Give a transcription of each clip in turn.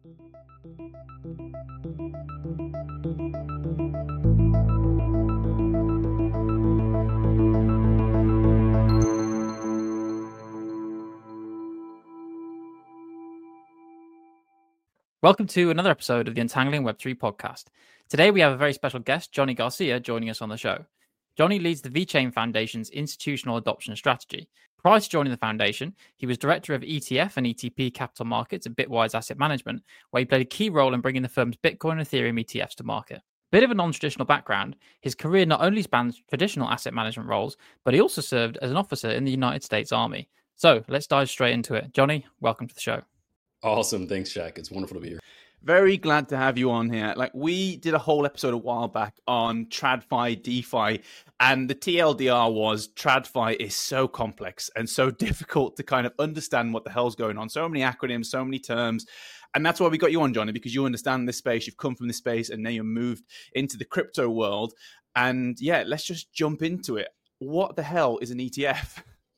Welcome to another episode of the Untangling Web3 podcast. Today we have a very special guest, Johnny Garcia, joining us on the show. Johnny leads the VeChain Foundation's institutional adoption strategy. Prior to joining the foundation, he was director of ETF and ETP capital markets at Bitwise Asset Management, where he played a key role in bringing the firm's Bitcoin and Ethereum ETFs to market. Bit of a non-traditional background, his career not only spans traditional asset management roles, but he also served as an officer in the United States Army. So let's dive straight into it. Johnny, welcome to the show. Awesome. Thanks, Jack. It's wonderful to be here. Very glad to have you on here. We did a whole episode a while back on TradFi, DeFi, and the TLDR was TradFi is so complex and so difficult to kind of understand what the hell's going on. So many acronyms, so many terms. And that's why we got you on, Johnny, because you understand this space. You've come from this space and now you're moved into the crypto world. And yeah, let's just jump into it. What the hell is an ETF?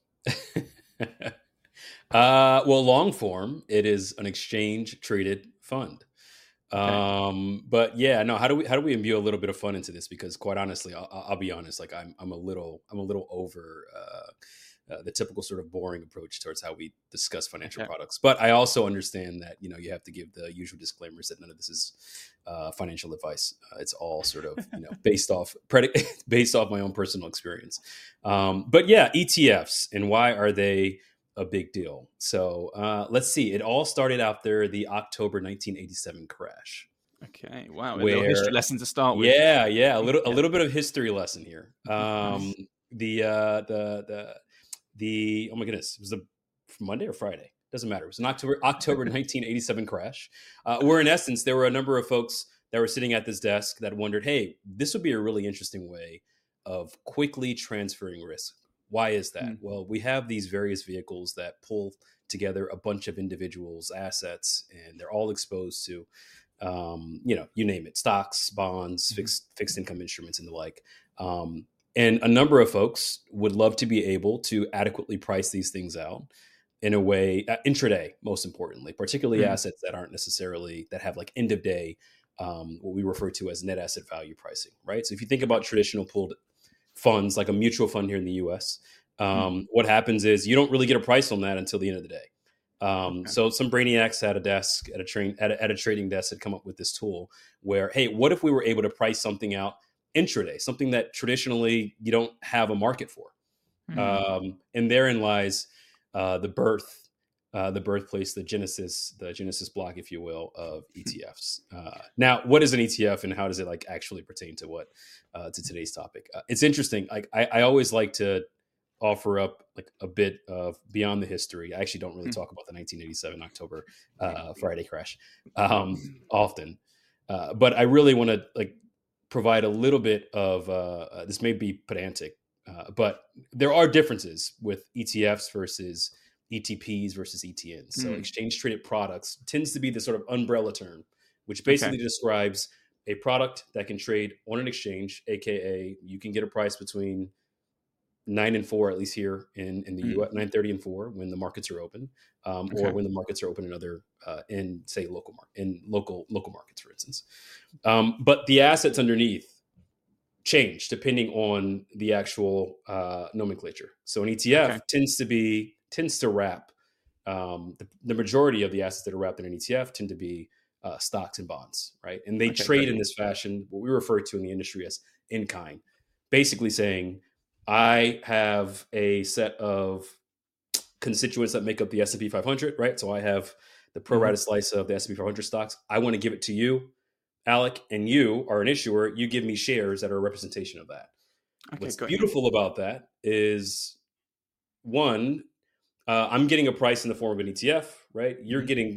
Well, long form, it is an exchange traded fund. Okay. But yeah, no. How do we imbue a little bit of fun into this? Because quite honestly, I'll be honest. Like I'm a little over the typical sort of boring approach towards how we discuss financial products. But I also understand that you have to give the usual disclaimers that none of this is financial advice. It's all sort of based off my own personal experience. But yeah, ETFs, and why are they a big deal? So let's see. It all started after the October 1987 crash. Okay, wow. A little history lesson to start with. Yeah. A little bit of history lesson here. The oh my goodness, it was the Monday or Friday? Doesn't matter. It was an October 1987 crash. Where in essence there were a number of folks that were sitting at this desk that wondered, hey, this would be a really interesting way of quickly transferring risk. Why is that? Well, we have these various vehicles that pull together a bunch of individuals' assets, and they're all exposed to, you name it, stocks, bonds, fixed income instruments, and the like. And a number of folks would love to be able to adequately price these things out in a way, intraday, most importantly, particularly assets that aren't necessarily, that have like end of day, what we refer to as net asset value pricing, right? So if you think about traditional pooled funds, like a mutual fund here in the US, what happens is you don't really get a price on that until the end of the day. So some brainiacs at a desk, at a trading desk, had come up with this tool where, hey, what if we were able to price something out intraday, something that traditionally you don't have a market for? And therein lies the birthplace, the genesis block, if you will, of ETFs. Now, what is an ETF and how does it actually pertain to to today's topic? It's interesting. I always like to offer up a bit of beyond the history. I actually don't really talk about the 1987 October Friday crash often, but I really want to provide a little bit of this may be pedantic, but there are differences with ETFs versus ETPs versus ETNs. So exchange traded products tends to be the sort of umbrella term, which basically describes a product that can trade on an exchange, aka you can get a price between 9 and 4, at least here in the US, 9:30 and 4 when the markets are open, or when the markets are open in other in say local markets, for instance. But the assets underneath change depending on the actual nomenclature. So an ETF tends to wrap the majority of the assets that are wrapped in an ETF tend to be stocks and bonds, right? And they trade in this fashion, what we refer to in the industry as in kind, basically saying, I have a set of constituents that make up the S&P 500, right? So I have the pro rata slice of the S&P 500 stocks. I want to give it to you, Alec, and you are an issuer. You give me shares that are a representation of that. What's beautiful about that is, one, I'm getting a price in the form of an ETF, right? You're getting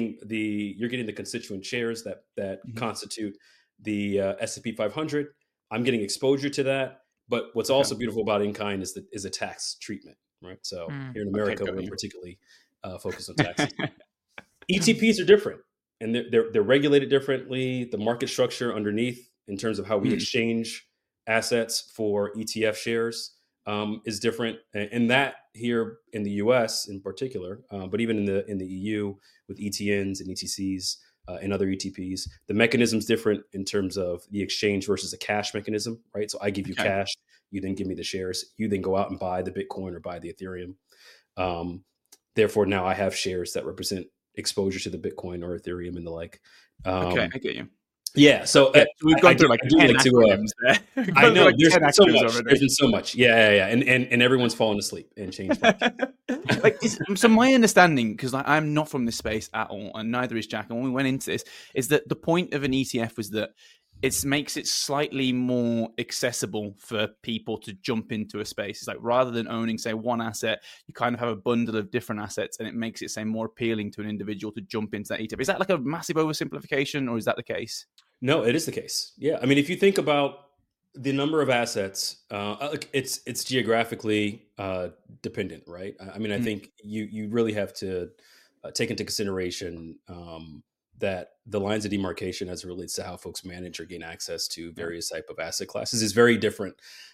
the constituent shares that constitute the S&P 500. I'm getting exposure to that. But what's also beautiful about in-kind is a tax treatment, right? So here in America, we're particularly focused on taxes. ETPs are different, and they're regulated differently. The market structure underneath, in terms of how we exchange assets for ETF shares, is different, and that here in the U.S. in particular, but even in the EU with ETNs and ETCs and other ETPs, the mechanism's different in terms of the exchange versus a cash mechanism, right? So I give you cash, you then give me the shares, you then go out and buy the Bitcoin or buy the Ethereum. Therefore, now I have shares that represent exposure to the Bitcoin or Ethereum and the like. I get you. Yeah, so we've gone through like 10 acronyms there. I know there's been so much. There's been so much. Yeah, and everyone's fallen asleep and changed. So my understanding, because I'm not from this space at all, and neither is Jack, and when we went into this, is that the point of an ETF was that it makes it slightly more accessible for people to jump into a space. It's like rather than owning, say, one asset, you kind of have a bundle of different assets, and it makes it, say, more appealing to an individual to jump into that ETF. Is that like a massive oversimplification, or is that the case? No, it is the case. Yeah, I mean, if you think about the number of assets, it's geographically dependent, right? I mean, I think you really have to take into consideration that the lines of demarcation as it relates to how folks manage or gain access to various type of asset classes is very different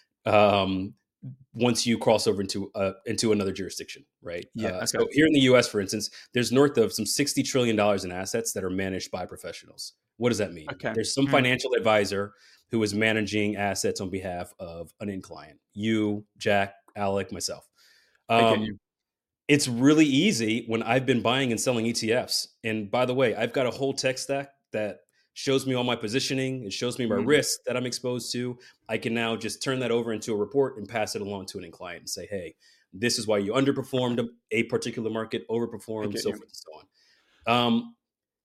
once you cross over into another jurisdiction, right? Yeah. So here in the U.S., for instance, there's north of some $60 trillion in assets that are managed by professionals. What does that mean? There's some financial advisor who is managing assets on behalf of an end client. You, Jack, Alec, myself. It's really easy when I've been buying and selling ETFs. And by the way, I've got a whole tech stack that shows me all my positioning. It shows me my risk that I'm exposed to. I can now just turn that over into a report and pass it along to an end client and say, hey, this is why you underperformed a particular market, overperformed, so forth and so on.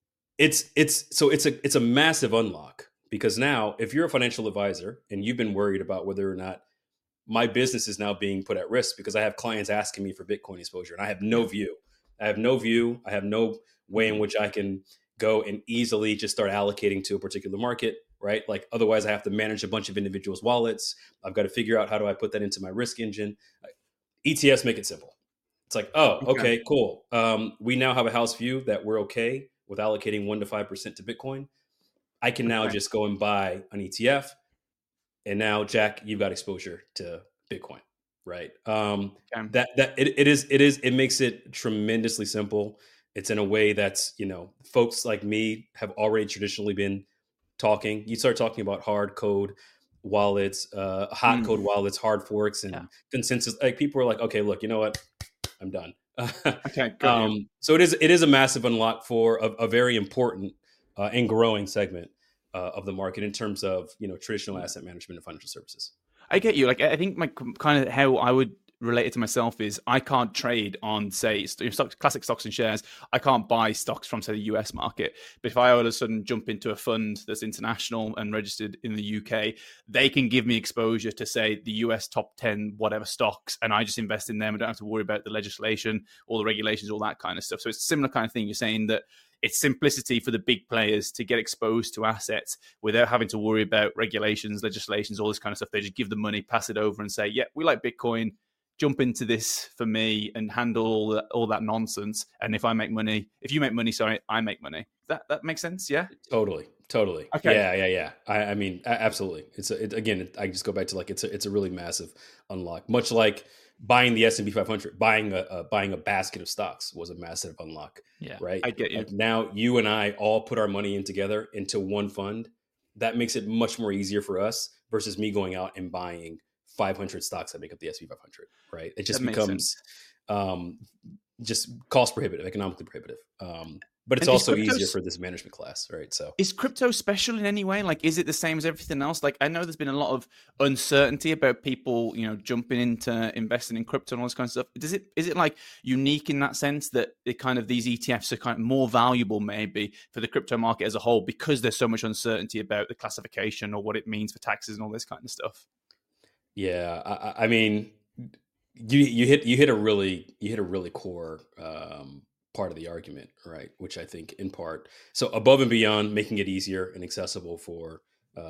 It's a massive unlock, because now if you're a financial advisor and you've been worried about whether or not my business is now being put at risk because I have clients asking me for Bitcoin exposure and I have no view. I have no way in which I can go and easily just start allocating to a particular market, right? Like otherwise I have to manage a bunch of individuals' wallets. I've got to figure out how do I put that into my risk engine. ETFs make it simple. It's like, oh, okay, cool. We now have a house view that we're okay with allocating 1% to 5% to Bitcoin. I can now just go and buy an ETF. And now, Jack, you've got exposure to Bitcoin, right? It makes it tremendously simple. It's in a way that's, folks like me have already traditionally been talking. You start talking about hard code wallets, hot code wallets, hard forks, and consensus. Like people are like, okay, look, you know what? I'm done. So it is a massive unlock for a very important and growing segment of the market in terms of traditional asset management and financial services. I get you. Like I think my kind of how I would relate it to myself is I can't trade on, say, classic stocks and shares. I can't buy stocks from, say, the US market. But if I all of a sudden jump into a fund that's international and registered in the UK, they can give me exposure to, say, the US top 10 whatever stocks, and I just invest in them. I don't have to worry about the legislation, all the regulations, all that kind of stuff. So it's a similar kind of thing. You're saying that it's simplicity for the big players to get exposed to assets without having to worry about regulations, legislations, all this kind of stuff. They just give the money, pass it over and say, yeah, we like Bitcoin, jump into this for me and handle all that nonsense. And if you make money, I make money. That makes sense? Yeah? Totally. Okay. Yeah. I mean, absolutely. I just go back to like, it's a really massive unlock, much like buying the S&P 500, buying a basket of stocks was a massive unlock. Yeah, right. I get you. Like now you and I all put our money in together into one fund. That makes it much more easier for us versus me going out and buying 500 stocks that make up the S&P 500. Right. It just becomes just cost prohibitive, economically prohibitive. But it's also easier for this management class, right? So is crypto special in any way? Like, is it the same as everything else? Like, I know there's been a lot of uncertainty about people, jumping into investing in crypto and all this kind of stuff. Is it like unique in that sense that these ETFs are kind of more valuable maybe for the crypto market as a whole because there's so much uncertainty about the classification or what it means for taxes and all this kind of stuff? Yeah, I mean, you hit a really core part of the argument, right? Which I think in part, so above and beyond making it easier and accessible for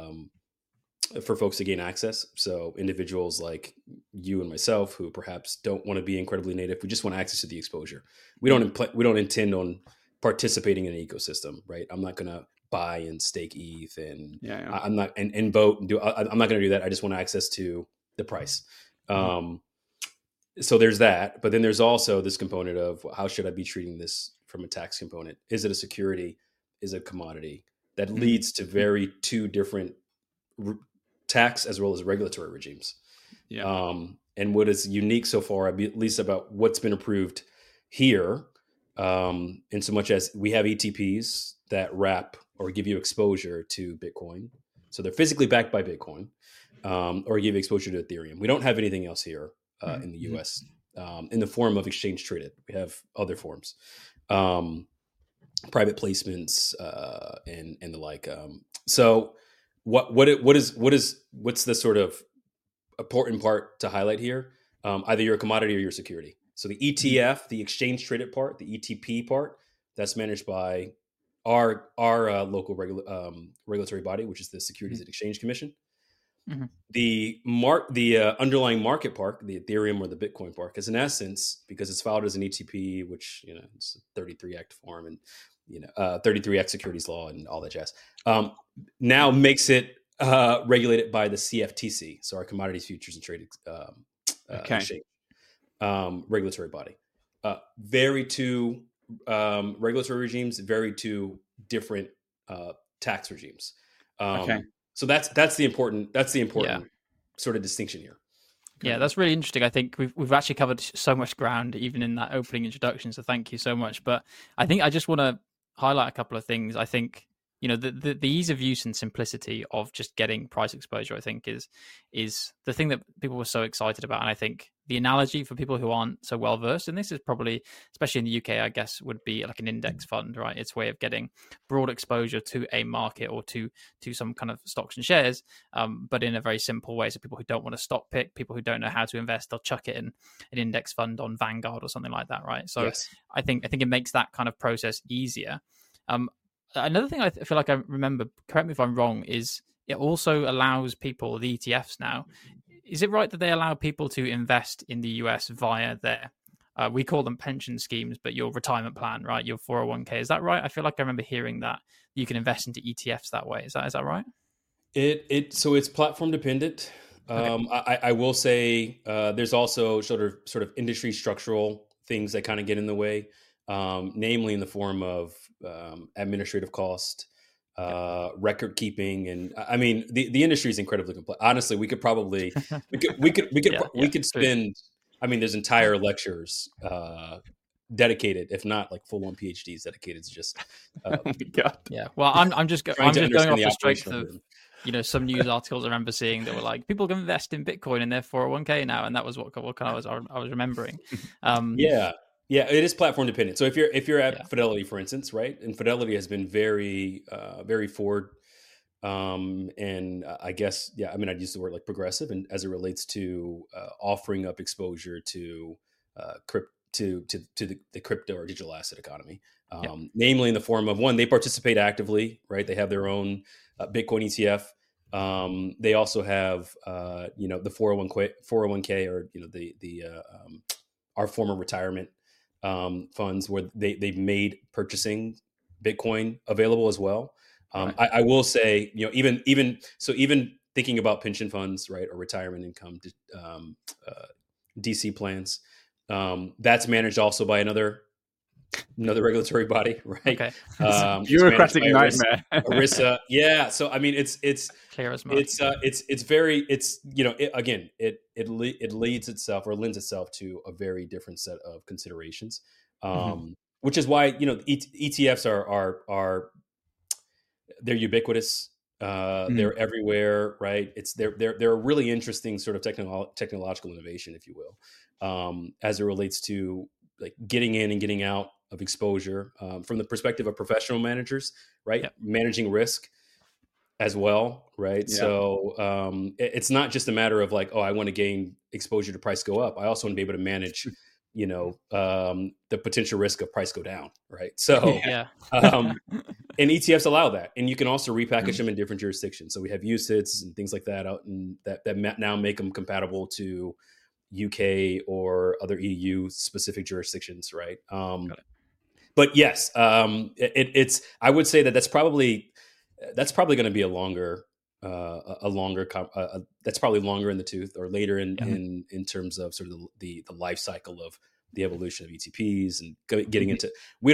folks to gain access. So individuals like you and myself who perhaps don't want to be incredibly native, we just want access to the exposure. We don't intend on participating in an ecosystem, right? I'm not going to buy and stake ETH and I'm not and vote and do. I'm not going to do that. I just want access to the price. So there's that, but then there's also this component of how should I be treating this from a tax component? Is it a security? Is it a commodity? That leads to very two different tax as well as regulatory regimes. Yeah. And what is unique so far, at least about what's been approved here, in so much as we have ETPs that wrap or give you exposure to Bitcoin. So they're physically backed by Bitcoin, or give you exposure to Ethereum. We don't have anything else here in the US in the form of exchange traded. We have other forms, private placements, and the like. So what's the sort of important part to highlight here? Either you're a commodity or you're a security. So the ETF, the exchange traded part, the ETP part, that's managed by our local regulatory body, which is the Securities and Exchange Commission. The underlying market part, the Ethereum or the Bitcoin part, is in essence, because it's filed as an ETP, which it's a 33 Act form and 33 Act securities law and all that jazz. Now makes it regulated by the CFTC, so our Commodities Futures and Trade Exchange regulatory body. Very two regulatory regimes, very two different tax regimes. So that's the important sort of distinction here. Yeah, that's really interesting. I think we've actually covered so much ground even in that opening introduction. So thank you so much. But I think I just want to highlight a couple of things. I think the ease of use and simplicity of just getting price exposure, I think, is the thing that people were so excited about. And I think the analogy for people who aren't so well versed in this is probably, especially in the UK, I guess, would be like an index fund, right? It's a way of getting broad exposure to a market or to some kind of stocks and shares, but in a very simple way. So people who don't want to stock pick, people who don't know how to invest, they'll chuck it in an index fund on Vanguard or something like that, right? So yes. I think it makes that kind of process easier. Another thing I feel like I remember, correct me if I'm wrong, is it also allows people, the ETFs now, is it right that they allow people to invest in the US via their, we call them pension schemes, but your retirement plan, right? Your 401k. Is that right? I feel like I remember hearing that you can invest into ETFs that way. Is that right? So it's platform dependent. I will say there's also sort of industry structural things that kind of get in the way, namely in the form of administrative cost, record keeping, and I mean the industry is incredibly complex. Honestly, we could probably we could spend. I mean, there's entire lectures dedicated, if not like full on PhDs dedicated to just. Oh my God. Yeah. Well, I'm just going off the strength of some news articles I remember seeing that were like people can invest in Bitcoin in their 401k now, and that was what I was remembering. Yeah, it is platform dependent. So if you're at Fidelity, for instance, right, and Fidelity has been very very forward, and I guess I mean I'd use the word like progressive, and as it relates to offering up exposure to the crypto or digital asset economy, namely in the form of one, they participate actively, right? They have their own Bitcoin ETF. They also have the 401k or our former retirement funds where they've made purchasing Bitcoin available as well. I will say, even thinking about pension funds, right, or retirement income, DC plans, that's managed also by another regulatory body, right? Okay. Bureaucratic nightmare. ERISA. Yeah. So I mean, it's clear as much. It leads itself or lends itself to a very different set of considerations, which is why ETFs are they're ubiquitous. They're everywhere, right? They're a really interesting sort of technological innovation, if you will, as it relates to like getting in and getting out of exposure from the perspective of professional managers, right? Yep. Managing risk as well, right? Yep. So it's not just a matter of like, oh, I want to gain exposure to price go up. I also want to be able to manage, the potential risk of price go down, right? So, and ETFs allow that, and you can also repackage them in different jurisdictions. So we have UCITS and things like that out, and that now make them compatible to UK or other EU specific jurisdictions, right? But yes, it's. I would say that's probably going to be a longer a longer that's probably longer in the tooth or later in terms of sort of the life cycle of the evolution of ETPs and getting into.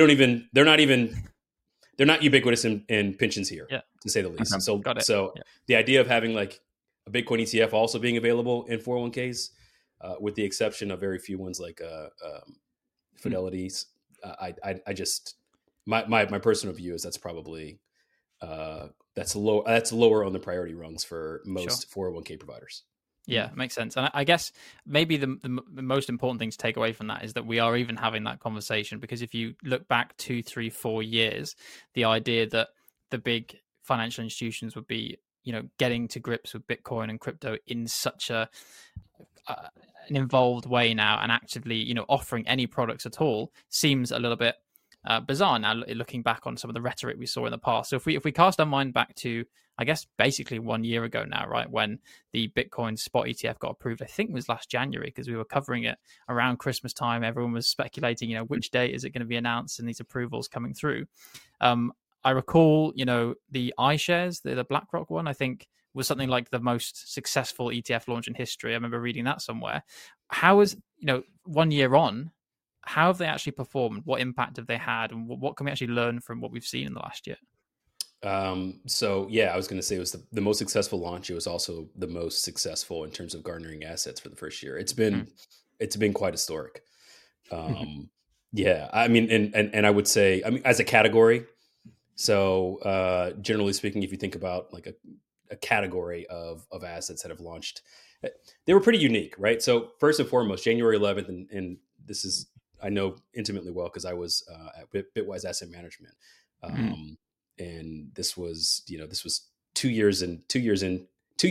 They're not ubiquitous in pensions here, to say the least. So the idea of having like a Bitcoin ETF also being available in 401ks, with the exception of very few ones like Fidelity's, I just my personal view is that's probably that's lower on the priority rungs for most 401k providers. Yeah, makes sense. And I guess maybe the most important thing to take away from that is that we are even having that conversation, because if you look back 2, 3, 4 years, the idea that the big financial institutions would be, getting to grips with Bitcoin and crypto in such an involved way now and actively, offering any products at all seems a little bit bizarre now, looking back on some of the rhetoric we saw in the past. So if we cast our mind back to, I guess, basically 1 year ago now, right, when the Bitcoin spot ETF got approved, I think it was last January, because we were covering it around Christmas time. Everyone was speculating, which date is it going to be announced and these approvals coming through. I recall, the iShares, the BlackRock one, I think was something like the most successful ETF launch in history. I remember reading that somewhere. How is, 1 year on, how have they actually performed? What impact have they had? And what can we actually learn from what we've seen in the last year? So yeah, I was going to say it was the most successful launch. It was also the most successful in terms of garnering assets for the first year. It's been quite historic. Yeah, I mean, and I would say, I mean, as a category. So generally speaking, if you think about like a category of assets that have launched, they were pretty unique, right? So first and foremost, January 11th, and this is, I know intimately well because I was at Bitwise Asset Management. And this was 2 years into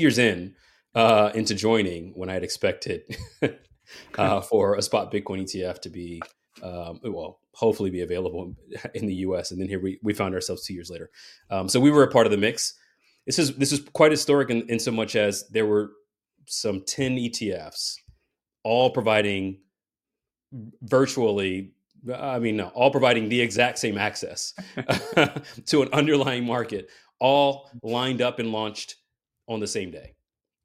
joining, when I had expected for a spot Bitcoin ETF to be, hopefully be available in the US. And then here we found ourselves 2 years later. So we were a part of the mix. This is quite historic in so much as there were some 10 ETFs, all providing all providing the exact same access to an underlying market, all lined up and launched on the same day.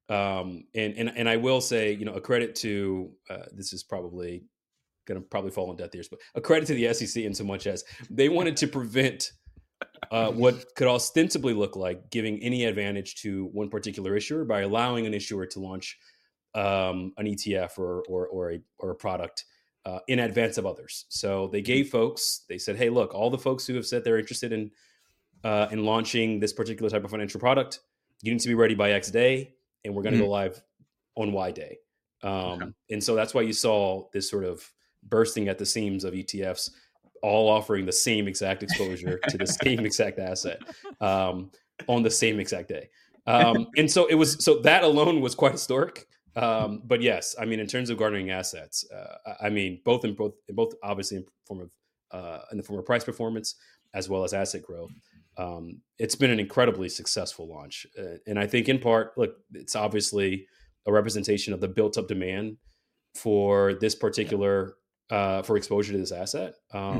And I will say, a credit to, this is probably going to fall on deaf ears, but a credit to the SEC in so much as they wanted to prevent what could ostensibly look like giving any advantage to one particular issuer by allowing an issuer to launch an ETF or a product in advance of others. So they gave folks, they said, hey, look, all the folks who have said they're interested in launching this particular type of financial product, you need to be ready by X day, and we're going to go live on Y day. And so that's why you saw this sort of bursting at the seams of ETFs, all offering the same exact exposure to the same exact asset on the same exact day. And so that alone was quite historic. But yes, I mean, in terms of garnering assets, I mean, both obviously in the form of price performance as well as asset growth. It's been an incredibly successful launch. And I think in part, look, it's obviously a representation of the built up demand for this particular, for exposure to this asset.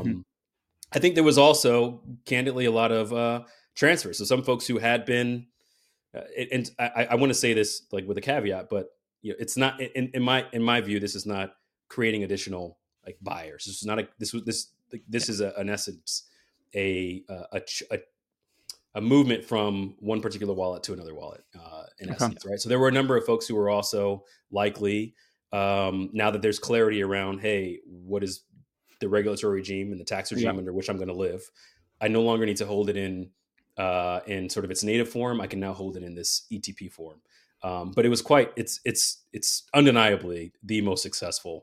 I think there was also candidly a lot of transfers. So some folks who had been, and I want to say this like with a caveat, but it's not in my view. This is not creating additional like buyers. This is not this is in essence a movement from one particular wallet to another wallet in essence, right? So there were a number of folks who were also likely now that there's clarity around, hey, what is the regulatory regime and the tax regime under which I'm going to live? I no longer need to hold it in sort of its native form. I can now hold it in this ETP form. But it was it's undeniably the most successful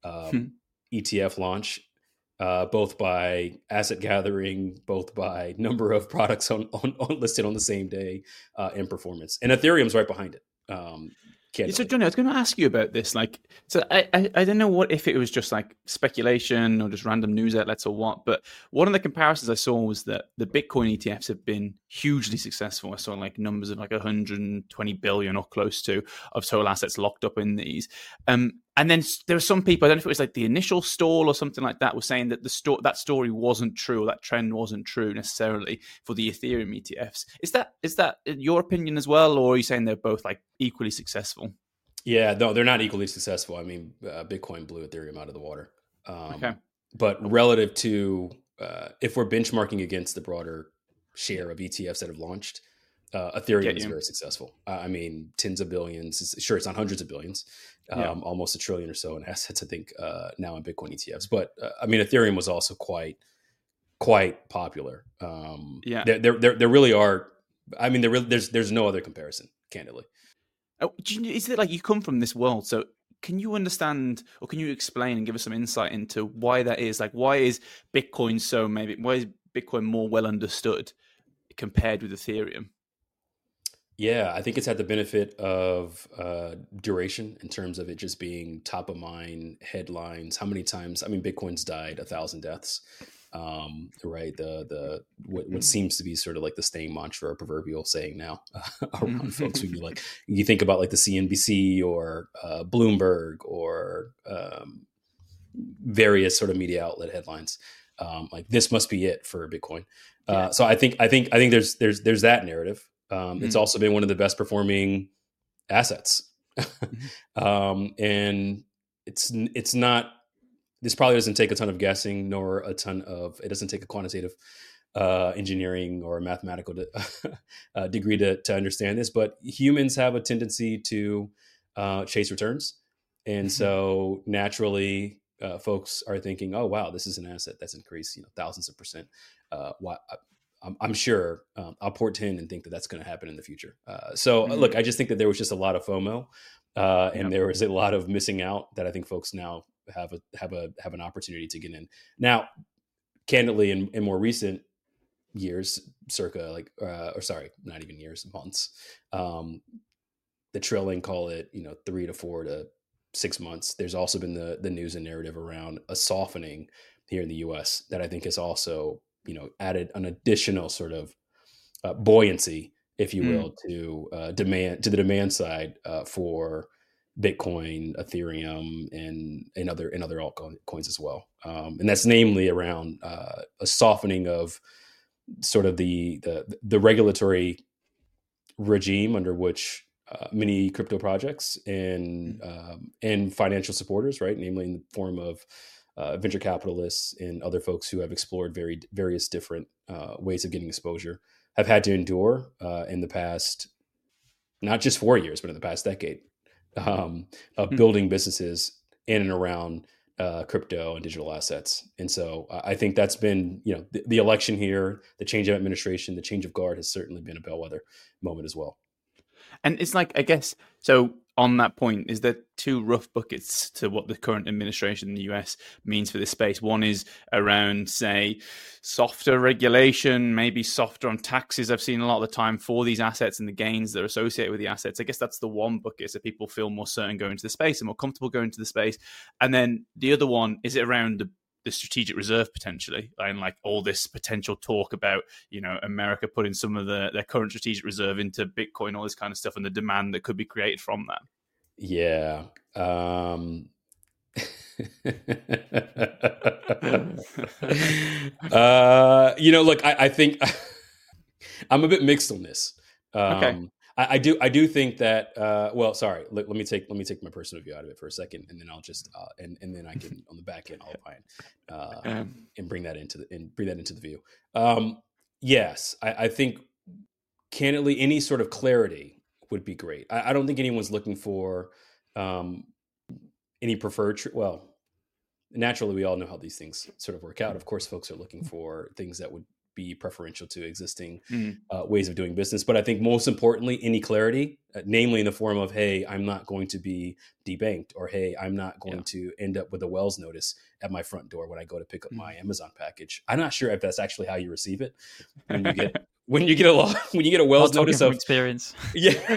ETF launch, both by asset gathering, both by number of products on listed on the same day, and performance. And Ethereum's right behind it. So Johnny, I was going to ask you about this. Like, so I don't know if it was just like speculation or just random news outlets or what, but one of the comparisons I saw was that the Bitcoin ETFs have been hugely successful. I saw like numbers of like 120 billion or close to of total assets locked up in these. And then there were some people, I don't know if it was like the initial stall or something like that, was saying that that story wasn't true, or that trend wasn't true necessarily for the Ethereum ETFs. Is that your opinion as well, or are you saying they're both like equally successful? Yeah, no, they're not equally successful. I mean, Bitcoin blew Ethereum out of the water. Okay. But relative to if we're benchmarking against the broader share of ETFs that have launched, Ethereum is very successful. I mean, tens of billions. Sure, it's not hundreds of billions. Almost $1 trillion or so in assets, I think, now in Bitcoin ETFs. But I mean, Ethereum was also quite popular. There really are. I mean, there's no other comparison, candidly. Is it like you come from this world? So can you understand, or can you explain and give us some insight into why that is? Like, why is Bitcoin why is Bitcoin more well understood compared with Ethereum? Yeah, I think it's had the benefit of duration in terms of it just being top of mind headlines. How many times? I mean, Bitcoin's died 1,000 deaths, right? What seems to be sort of like the staying mantra or proverbial saying now around folks. When you think about like the CNBC or Bloomberg or various sort of media outlet headlines, like this must be it for Bitcoin. So I think there's that narrative. It's also been one of the best performing assets. And it's not, this probably doesn't take a ton of guessing, nor it doesn't take a quantitative engineering or mathematical degree to understand this, but humans have a tendency to chase returns. And so naturally, folks are thinking, oh, wow, this is an asset that's increased, thousands of percent. I'm sure I'll port 10 and think that that's going to happen in the future. Look, I just think that there was just a lot of FOMO, and there was a lot of missing out that I think folks now have an opportunity to get in. Now, candidly, in more recent years, circa not even years, months, the trailing, call it 3 to 4 to 6 months. There's also been the news and narrative around a softening here in the U.S. that I think has also added an additional sort of buoyancy, if you will, to the demand side for Bitcoin, Ethereum, and other altcoins as well. And that's namely around a softening of sort of the regulatory regime under which many crypto projects and financial supporters, right, namely in the form of venture capitalists and other folks who have explored various different ways of getting exposure, have had to endure in the past, not just 4 years, but in the past decade, of building businesses in and around crypto and digital assets. And so I think that's been, the election here, the change of administration, the change of guard has certainly been a bellwether moment as well. And it's like, I guess, so on that point, is there two rough buckets to what the current administration in the US means for this space? One is around, say, softer regulation, maybe softer on taxes. I've seen a lot of the time for these assets and the gains that are associated with the assets. I guess that's the one bucket, so people feel more certain going to the space and more comfortable going to the space. And then the other one, is it around the strategic reserve potentially, and like all this potential talk about America putting some of their current strategic reserve into Bitcoin, all this kind of stuff, and the demand that could be created from that? Yeah. Look, I think I'm a bit mixed on this. Okay. I do think that. Well, sorry. Let me take my personal view out of it for a second, and then I'll just and then I can on the back end I'll opine and bring that into the view. Yes, I think candidly any sort of clarity would be great. I don't think anyone's looking for any preferred. Well, naturally, we all know how these things sort of work out. Of course, folks are looking for things that would be preferential to existing ways of doing business. But I think most importantly, any clarity, namely in the form of, hey, I'm not going to be debanked, or hey, I'm not going to end up with a Wells notice at my front door when I go to pick up my Amazon package. I'm not sure if that's actually how you receive it when you get a Wells notice of experience. Yeah.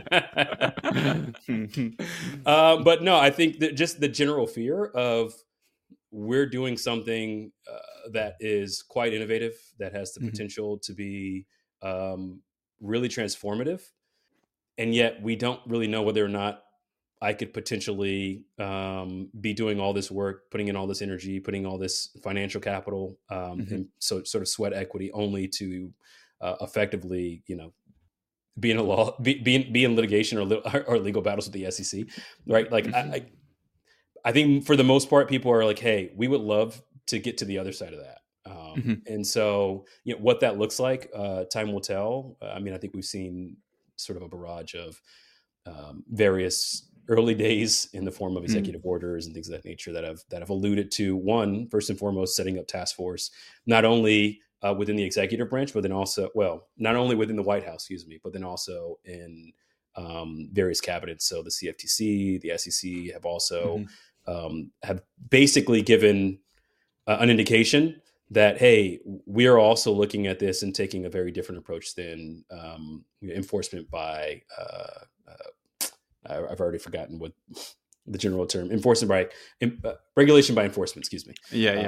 But no, I think that just the general fear of we're doing something that is quite innovative, that has the potential to be really transformative, and yet we don't really know whether or not I could potentially be doing all this work, putting in all this energy, putting all this financial capital, and so sort of sweat equity only to effectively, be in be in litigation or legal battles with the SEC, right? Like I think for the most part, people are like, hey, we would love to get to the other side of that. And so, what that looks like, time will tell. I mean, I think we've seen sort of a barrage of various early days in the form of executive orders and things of that nature that have alluded to, one, first and foremost, setting up task force, not only within the executive branch, but then also, not only within the White House, but then also in various cabinets. So the CFTC, the SEC have also have basically given an indication that, hey, we are also looking at this and taking a very different approach than enforcement by, I've already forgotten what the general term, regulation by enforcement, excuse me.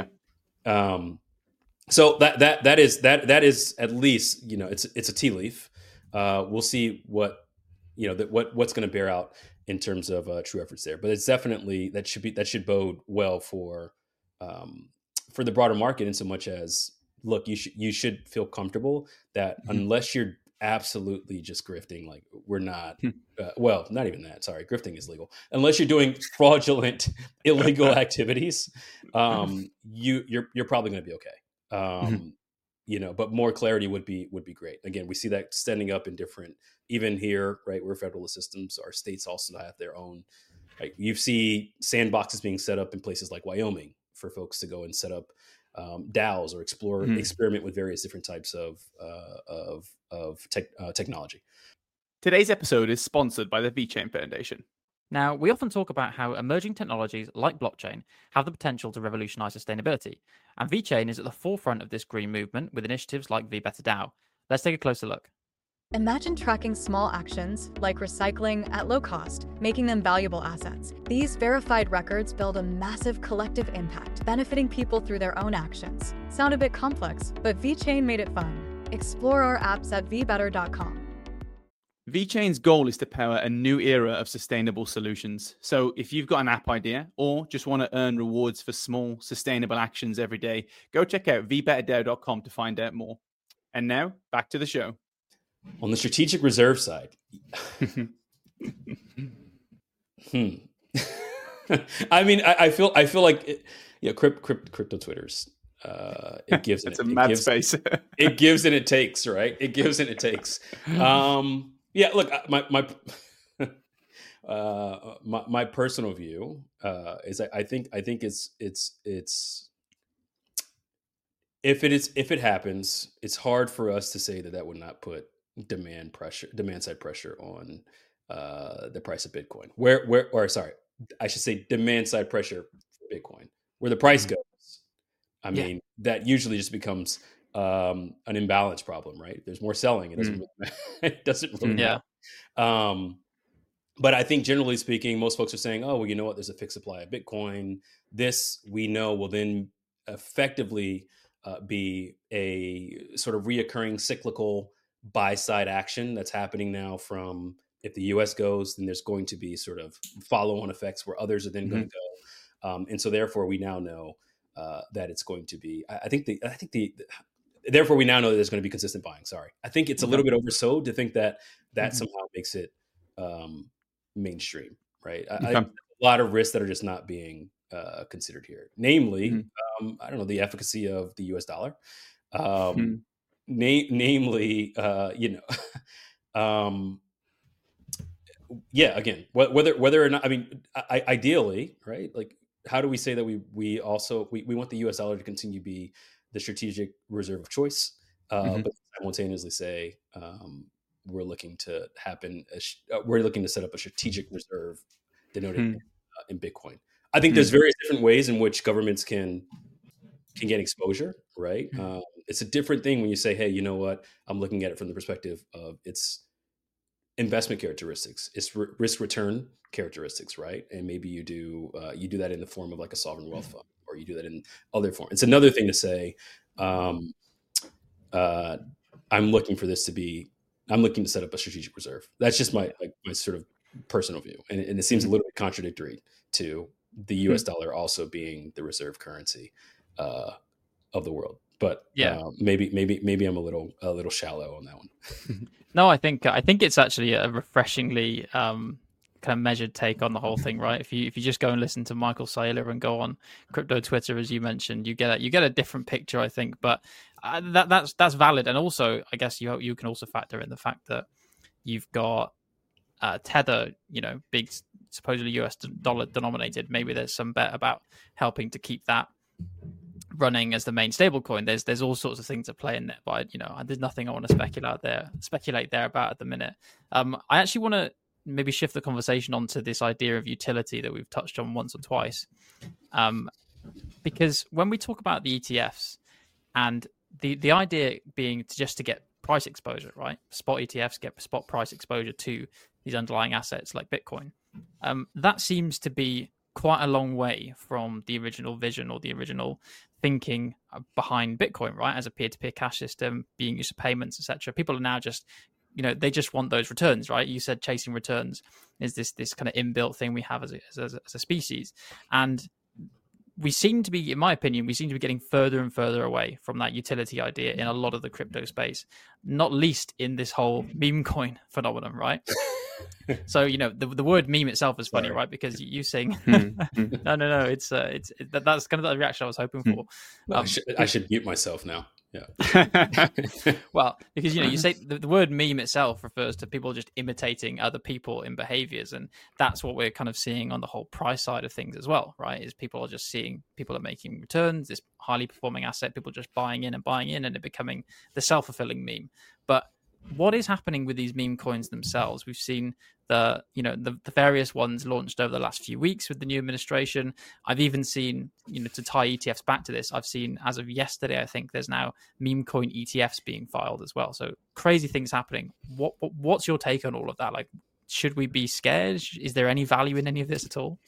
So that is at least, it's a tea leaf. We'll see what's going to bear out in terms of true efforts there, but it's definitely that should bode well for the broader market, in so much as, look, you should feel comfortable that unless you're absolutely just grifting, like we're not, not even that. Sorry, grifting is legal. Unless you're doing fraudulent, illegal activities, you're probably going to be okay. But more clarity would be great. Again, we see that standing up in different, even here, right? We're federalist systems. Our states also have their own. Right? You see sandboxes being set up in places like Wyoming for folks to go and set up DAOs or experiment with various different types of technology. Today's episode is sponsored by the VeChain Foundation. Now, we often talk about how emerging technologies like blockchain have the potential to revolutionize sustainability, and VeChain is at the forefront of this green movement with initiatives like VBetterDAO. Let's take a closer look. Imagine tracking small actions like recycling at low cost, making them valuable assets. These verified records build a massive collective impact, benefiting people through their own actions. Sound a bit complex, but VeChain made it fun. Explore our apps at vbetter.com. VeChain's goal is to power a new era of sustainable solutions. So if you've got an app idea or just want to earn rewards for small, sustainable actions every day, go check out vbetterdao.com to find out more. And now, back to the show. On the strategic reserve side, I mean, I feel like crypto Twitter's. It gives it's a mad space. It gives and it takes, right? It gives and it takes. Look, my personal view is I think it's if it happens, it's hard for us to say that would not put demand side pressure on the price of Bitcoin. I should say demand side pressure for Bitcoin. Where the price goes, I mean, that usually just becomes an imbalance problem, right? There's more selling. It doesn't really matter. But I think generally speaking, most folks are saying, oh, well, you know what? There's a fixed supply of Bitcoin. This we know will then effectively be a sort of reoccurring cyclical buy-side action that's happening now from, if the US goes, then there's going to be sort of follow-on effects where others are then going to go. And so therefore we now know that it's going to be, therefore we now know that there's going to be consistent buying. Sorry. I think it's a little bit oversold to think that somehow makes it mainstream, right? A lot of risks that are just not being considered here. Namely, I don't know, the efficacy of the US dollar. Namely, again, whether or not, I mean, ideally, right? Like, how do we say that we also want the US dollar to continue to be the strategic reserve of choice, but simultaneously say we're looking to set up a strategic reserve denoted in Bitcoin. I think there's various different ways in which governments can get exposure, right? It's a different thing when you say, hey, you know what? I'm looking at it from the perspective of its investment characteristics, its risk return characteristics, right? And maybe you do that in the form of like a sovereign wealth fund, or you do that in other form. It's another thing to say, I'm looking to set up a strategic reserve. That's just my sort of personal view, and it seems a little bit contradictory to the U.S. dollar also being the reserve currency of the world. But maybe I'm a little shallow on that one. No, I think it's actually a refreshingly kind of measured take on the whole thing, right? If you just go and listen to Michael Saylor and go on crypto Twitter, as you mentioned, you get a different picture, I think. But that's valid, and also I guess you can also factor in the fact that you've got Tether, big supposedly US dollar denominated. Maybe there's some bet about helping to keep that running as the main stable coin. There's all sorts of things at play in there, but there's nothing I want to speculate there about at the minute. I actually want to maybe shift the conversation onto this idea of utility that we've touched on once or twice, because when we talk about the ETFs and the idea being to get price exposure, right? Spot ETFs get spot price exposure to these underlying assets like Bitcoin. That seems to be quite a long way from the original vision or the original thinking behind Bitcoin, right? As a peer-to-peer cash system being used for payments, etc. People are now just, they just want those returns, right? You said chasing returns is this kind of inbuilt thing we have as a species. And we seem to be, in my opinion, getting further and further away from that utility idea in a lot of the crypto space, not least in this whole meme coin phenomenon, right? So the word meme itself is funny, right? Because you saying no, it's that's kind of the reaction I was hoping for. I should mute myself now. Yeah. Well, because you say the word meme itself refers to people just imitating other people in behaviors, and that's what we're kind of seeing on the whole price side of things as well, right? Is people are just seeing people are making returns, this highly performing asset, people just buying in, and it becoming the self-fulfilling meme. But what is happening with these meme coins themselves? We've seen the various ones launched over the last few weeks with the new administration. I've even seen, to tie ETFs back to this, I've seen as of yesterday, I think there's now meme coin ETFs being filed as well. So crazy things happening. What's your take on all of that? Like, should we be scared? Is there any value in any of this at all?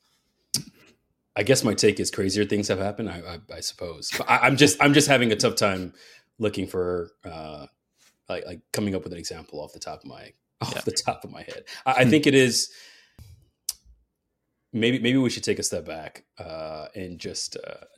I guess my take is crazier things have happened. I suppose. But I'm just having a tough time looking for. Like coming up with an example off the top of my head. I think it is maybe we should take a step back and just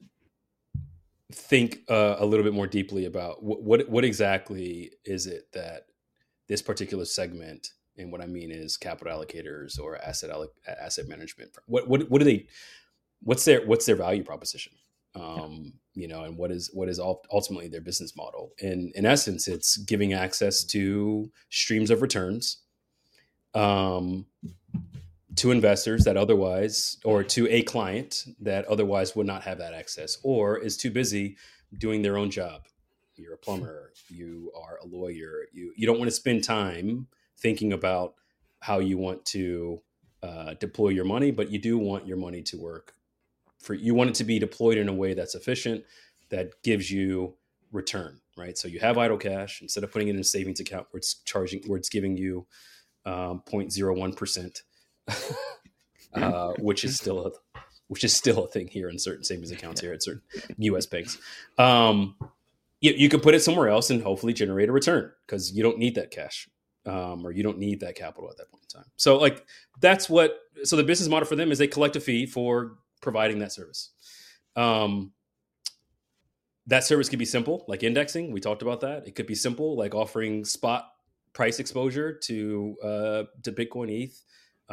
think a little bit more deeply about what exactly is it that this particular segment, and what I mean is capital allocators or asset management. What do they? What's their value proposition? And what is ultimately their business model? And in essence, it's giving access to streams of returns to investors that otherwise, or to a client that otherwise would not have that access, or is too busy doing their own job. You're a plumber, you are a lawyer, you don't want to spend time thinking about how you want to deploy your money, but you do want your money to work. You want it to be deployed in a way that's efficient, that gives you return, right? So you have idle cash, instead of putting it in a savings account where it's giving you 0.01%, which is still a thing here in certain savings accounts here at certain U.S. banks. You could put it somewhere else and hopefully generate a return, because you don't need that cash, or you don't need that capital at that point in time. So so the business model for them is they collect a fee for providing that service. That service could be simple, like indexing. We talked about that. It could be simple, like offering spot price exposure to Bitcoin, ETH.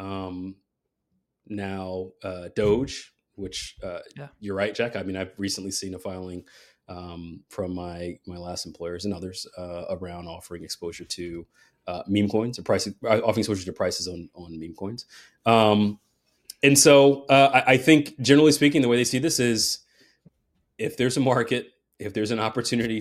Now Doge, which you're right, Jack. I mean, I've recently seen a filing from my last employers and others around offering exposure to meme coins, or offering exposure to prices on meme coins. And so I think, generally speaking, the way they see this is, if there's a market, if there's an opportunity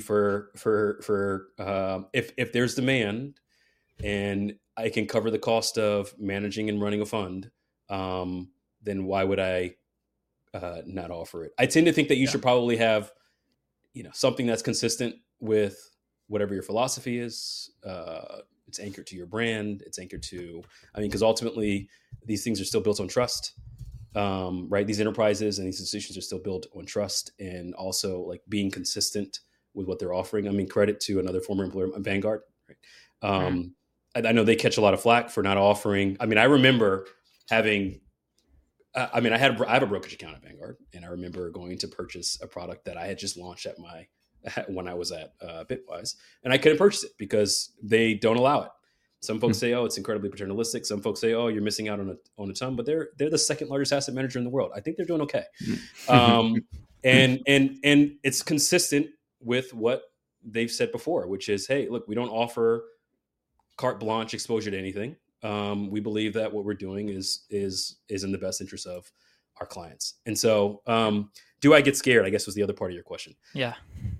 if there's demand, and I can cover the cost of managing and running a fund, then why would I not offer it? I tend to think that you should probably have, something that's consistent with whatever your philosophy is. It's anchored to your brand. It's anchored to, because ultimately these things are still built on trust, right? These enterprises and these institutions are still built on trust, and also like being consistent with what they're offering. Credit to another former employer, Vanguard, right? I know they catch a lot of flack for not offering. I mean, I remember having. I have a brokerage account at Vanguard, and I remember going to purchase a product that I had just launched when I was at Bitwise, and I couldn't purchase it because they don't allow it. Some folks say, "Oh, it's incredibly paternalistic." Some folks say, "Oh, you're missing out on a ton." But they're the second largest asset manager in the world. I think they're doing okay, and it's consistent with what they've said before, which is, "Hey, look, we don't offer carte blanche exposure to anything. We believe that what we're doing is in the best interest of our clients." And so, do I get scared? I guess was the other part of your question. Yeah.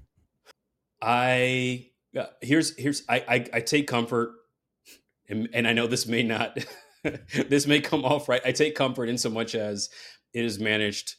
I take comfort, and I know this may not, this may come off right. I take comfort in so much as it is managed.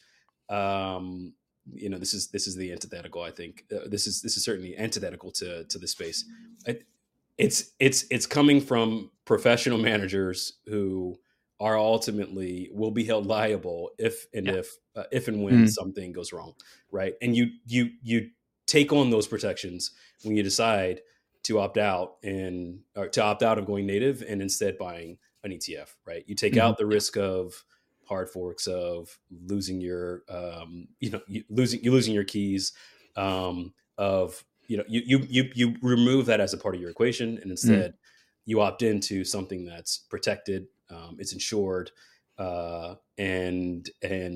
This is the antithetical. I think this is certainly antithetical to the space. It's coming from professional managers who are ultimately will be held liable if and when something goes wrong, right? And you take on those protections when you decide to opt out of going native and instead buying an ETF, right? You take out the risk of hard forks, of losing your losing your keys, of you remove that as a part of your equation, and instead you opt into something that's protected, it's insured, and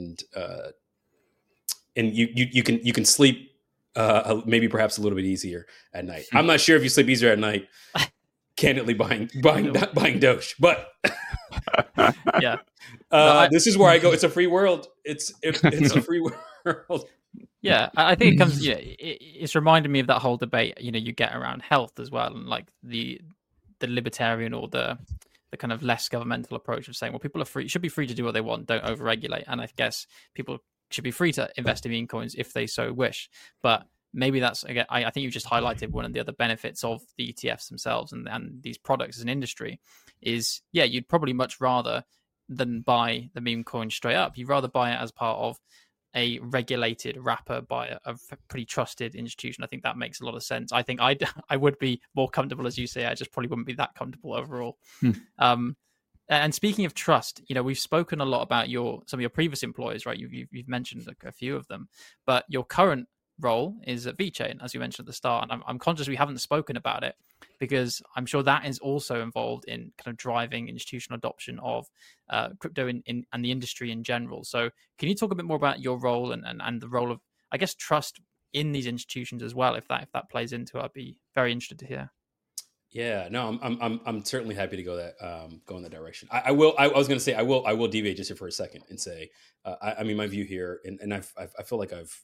you can sleep maybe perhaps a little bit easier at night. I'm not sure if you sleep easier at night, candidly buying Doge, but yeah, this is where I go. It's a free world. It's a free world. Yeah, I think it comes. It's reminded me of that whole debate. You get around health as well, and like the libertarian or the kind of less governmental approach of saying, well, people should be free to do what they want, don't overregulate. And I guess people should be free to invest in meme coins if they so wish. But maybe that's, again, I think you've just highlighted one of the other benefits of the ETFs themselves and these products as an industry is, you'd probably much rather than buy the meme coin straight up. You'd rather buy it as part of a regulated wrapper by a pretty trusted institution. I think that makes a lot of sense. I think I would be more comfortable, as you say. I just probably wouldn't be that comfortable overall. And speaking of trust, we've spoken a lot about some of your previous employers, right? You've mentioned a few of them, but your current role is at VeChain, as you mentioned at the start. And I'm conscious we haven't spoken about it because I'm sure that is also involved in kind of driving institutional adoption of crypto and the industry in general. So can you talk a bit more about your role and the role of, I guess, trust in these institutions as well? If that plays into it, I'd be very interested to hear. Yeah, no, I'm certainly happy to go in that direction. I was going to say I will deviate just here for a second and say, I mean, my view here, and I feel like I've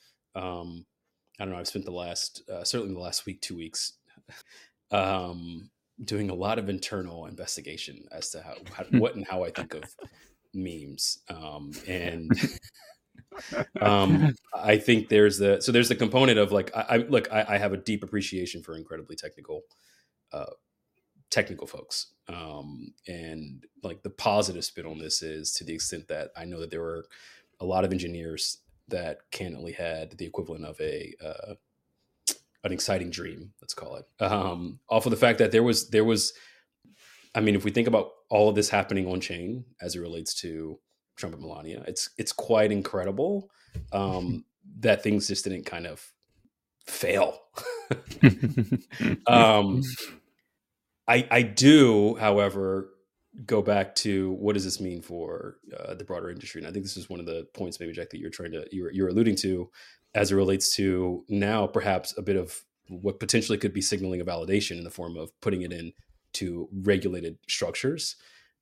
spent certainly the last week, 2 weeks, doing a lot of internal investigation as to what and how I think of memes, and I think there's the component of like I have a deep appreciation for incredibly technical folks, and like the positive spin on this is to the extent that I know that there were a lot of engineers that candidly had the equivalent of an exciting dream, let's call it, off of the fact that there was, I mean, if we think about all of this happening on chain as it relates to Trump and Melania, it's quite incredible that things just didn't kind of fail. I do, however, go back to what does this mean for the broader industry, and I think this is one of the points, maybe Jack, that you're alluding to, as it relates to now perhaps a bit of what potentially could be signaling a validation in the form of putting it into regulated structures.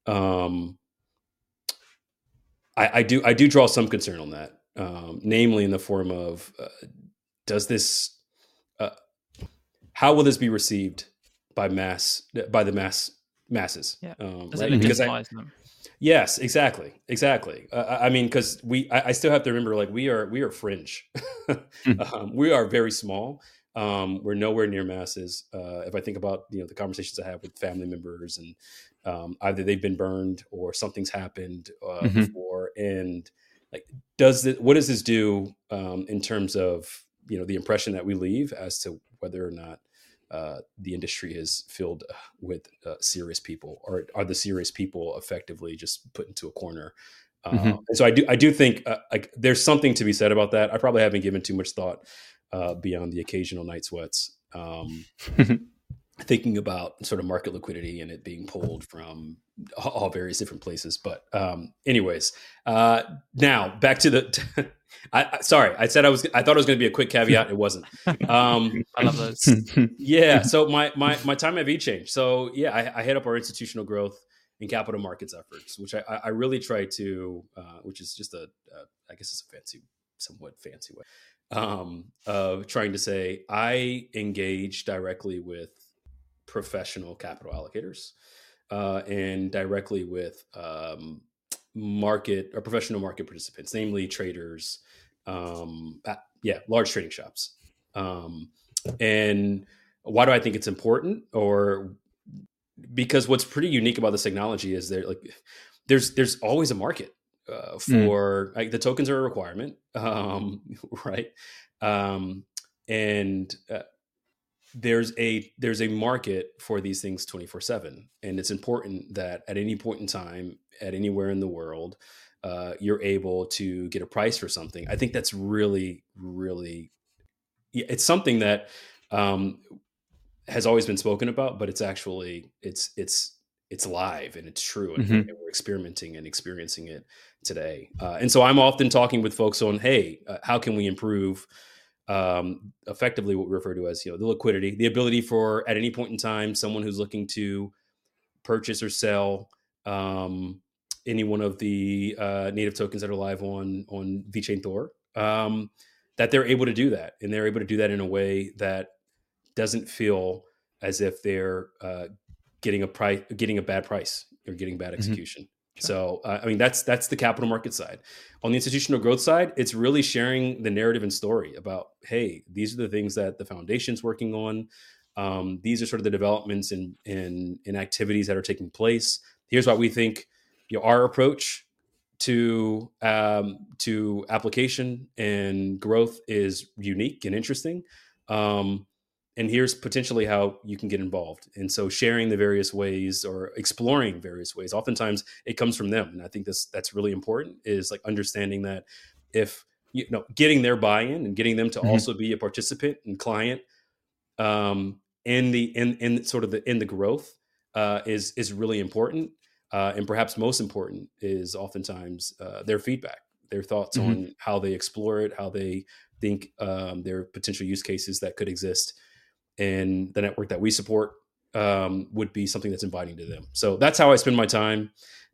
I do draw some concern on that, namely in the form of how will this be received by the masses? Yeah. Right? Because them. Yes, exactly. I mean, because I still have to remember, like, we are fringe. We are very small. We're nowhere near masses. If I think about the conversations I have with family members, and either they've been burned or something's happened before, and like, what does this do in terms of the impression that we leave as to whether or not the industry is filled with serious people, or are the serious people effectively just put into a corner? And so I do think like there's something to be said about that. I probably haven't given too much thought beyond the occasional night sweats. Thinking about sort of market liquidity and it being pulled from all various different places. But anyways, now back to the, sorry, I thought it was going to be a quick caveat. It wasn't. I love those. Yeah. So my time at VeChange. So yeah, I head up our institutional growth and capital markets efforts, which I really try to, which is just I guess it's a somewhat fancy way of trying to say I engage directly with professional capital allocators and directly with market or professional market participants, namely traders, large trading shops. And why do I think it's important? Or because what's pretty unique about this technology is there's always a market for like the tokens are a requirement, right? There's a market for these things 24/7, and it's important that at any point in time, at anywhere in the world, you're able to get a price for something. I think that's really, really, it's something that has always been spoken about, but it's actually it's live and it's true, and we're experimenting and experiencing it today. And so I'm often talking with folks on, hey, how can we improve effectively what we refer to as, the liquidity, the ability for at any point in time, someone who's looking to purchase or sell any one of the native tokens that are live on VeChain Thor, that they're able to do that, and they're able to do that in a way that doesn't feel as if they're getting a bad price or getting bad execution. Sure. So, I mean, that's the capital market side. On the institutional growth side, it's really sharing the narrative and story about, hey, these are the things that the foundation's working on. These are sort of the developments in activities that are taking place. Here's why we think our approach to application and growth is unique and interesting. And here's potentially how you can get involved. And so sharing the various ways or exploring various ways, oftentimes it comes from them. And I think that's really important, is like understanding that if, getting their buy-in and getting them to also be a participant and client in the growth is really important. And perhaps most important is oftentimes their feedback, their thoughts on how they explore it, how they think there are potential use cases that could exist. And the network that we support would be something that's inviting to them. So that's how I spend my time.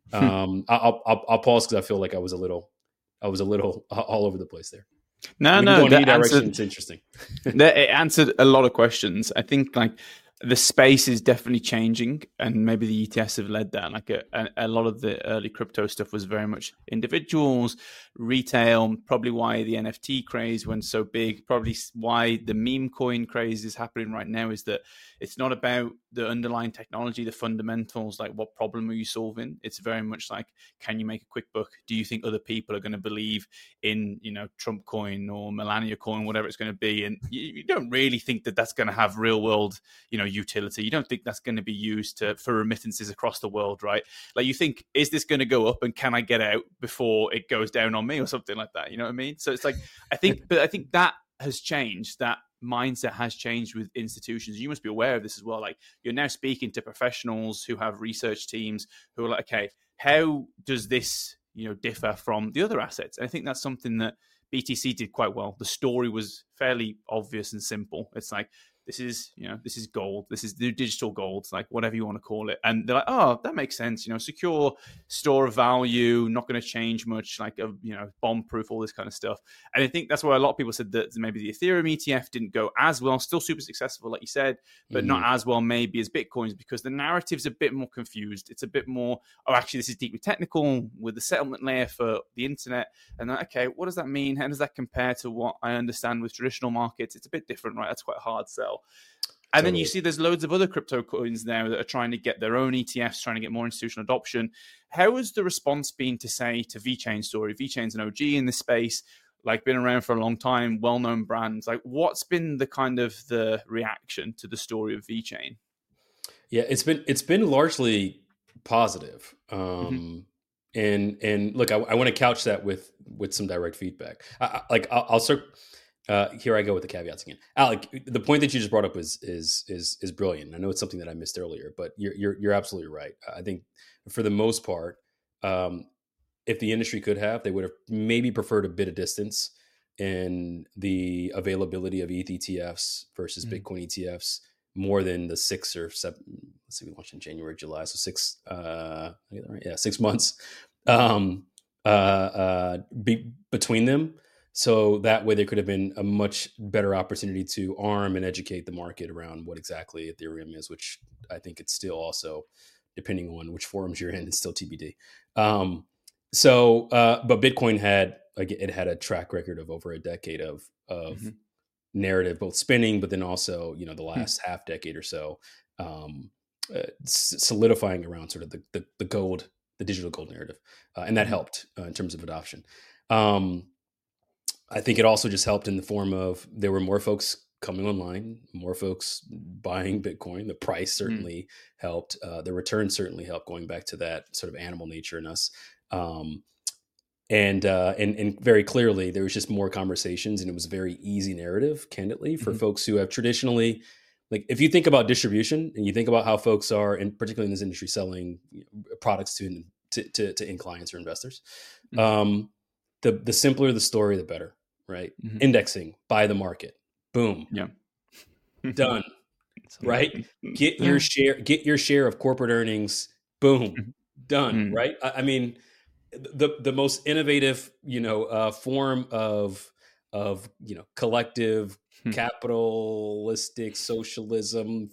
I'll pause because I feel like I was a little all over the place there. No, it's interesting. It answered a lot of questions. I think the space is definitely changing, and maybe the ETFs have led that. Like a lot of the early crypto stuff was very much individuals, retail, probably why the NFT craze went so big, probably why the meme coin craze is happening right now, is that it's not about the underlying technology, the fundamentals, like what problem are you solving? It's very much like, can you make a quick buck? Do you think other people are going to believe in, Trump coin or Melania coin, whatever it's going to be? And you don't really think that that's going to have real world, utility. You don't think that's going to be used for remittances across the world, right? Like you think, is this going to go up and can I get out before it goes down on me or something like that? You know what I mean? So it's like, I think that has changed. That mindset has changed with institutions. You must be aware of this as well. Like you're now speaking to professionals who have research teams who are like, okay, how does this, differ from the other assets? And I think that's something that BTC did quite well. The story was fairly obvious and simple. It's like, this is gold. This is the digital gold, like whatever you want to call it. And they're like, oh, that makes sense. Secure store of value, not going to change much, like, bomb proof, all this kind of stuff. And I think that's why a lot of people said that maybe the Ethereum ETF didn't go as well, still super successful, like you said, but not as well maybe as Bitcoin's, because the narrative's a bit more confused. It's a bit more, oh, actually, this is deeply technical with the settlement layer for the internet. And okay, what does that mean? How does that compare to what I understand with traditional markets? It's a bit different, right? That's quite a hard sell. And then you see there's loads of other crypto coins now that are trying to get their own ETFs, trying to get more institutional adoption. How has the response been to VeChain story? VeChain's an OG in this space. like been around for a long time, well-known brands. Like, what's been the kind of the reaction to the story of VeChain? Yeah, it's been largely positive. Mm-hmm. And look, I want to couch that with some direct feedback. I'll start. Here I go with the caveats again. Alec, the point that you just brought up is brilliant. I know it's something that I missed earlier, but you're absolutely right. I think for the most part, if the industry could have, they would have maybe preferred a bit of distance in the availability of ETH ETFs versus Bitcoin ETFs more than the 6 or 7. Let's see, we launched in January, July, so 6. I get that right? Yeah, 6 months between them. So that way there could have been a much better opportunity to arm and educate the market around what exactly Ethereum is, which I think it's still also, depending on which forums you're in, it's still TBD. But Bitcoin had a track record of over a decade of narrative, both spinning, but then also, the last half decade or so, solidifying around sort of the gold, the digital gold narrative. And that helped in terms of adoption. I think it also just helped in the form of there were more folks coming online, more folks buying Bitcoin. The price certainly helped. The return certainly helped, going back to that sort of animal nature in us. And very clearly, there was just more conversations, and it was a very easy narrative, candidly, for folks who have traditionally, like, if you think about distribution and you think about how folks are, and particularly in this industry, selling products to end clients or investors, the simpler the story, the better, right? Indexing, buy the market, boom, done, right? Get your share of corporate earnings, boom, done, right? I mean, the most innovative, form of collective capitalistic socialism,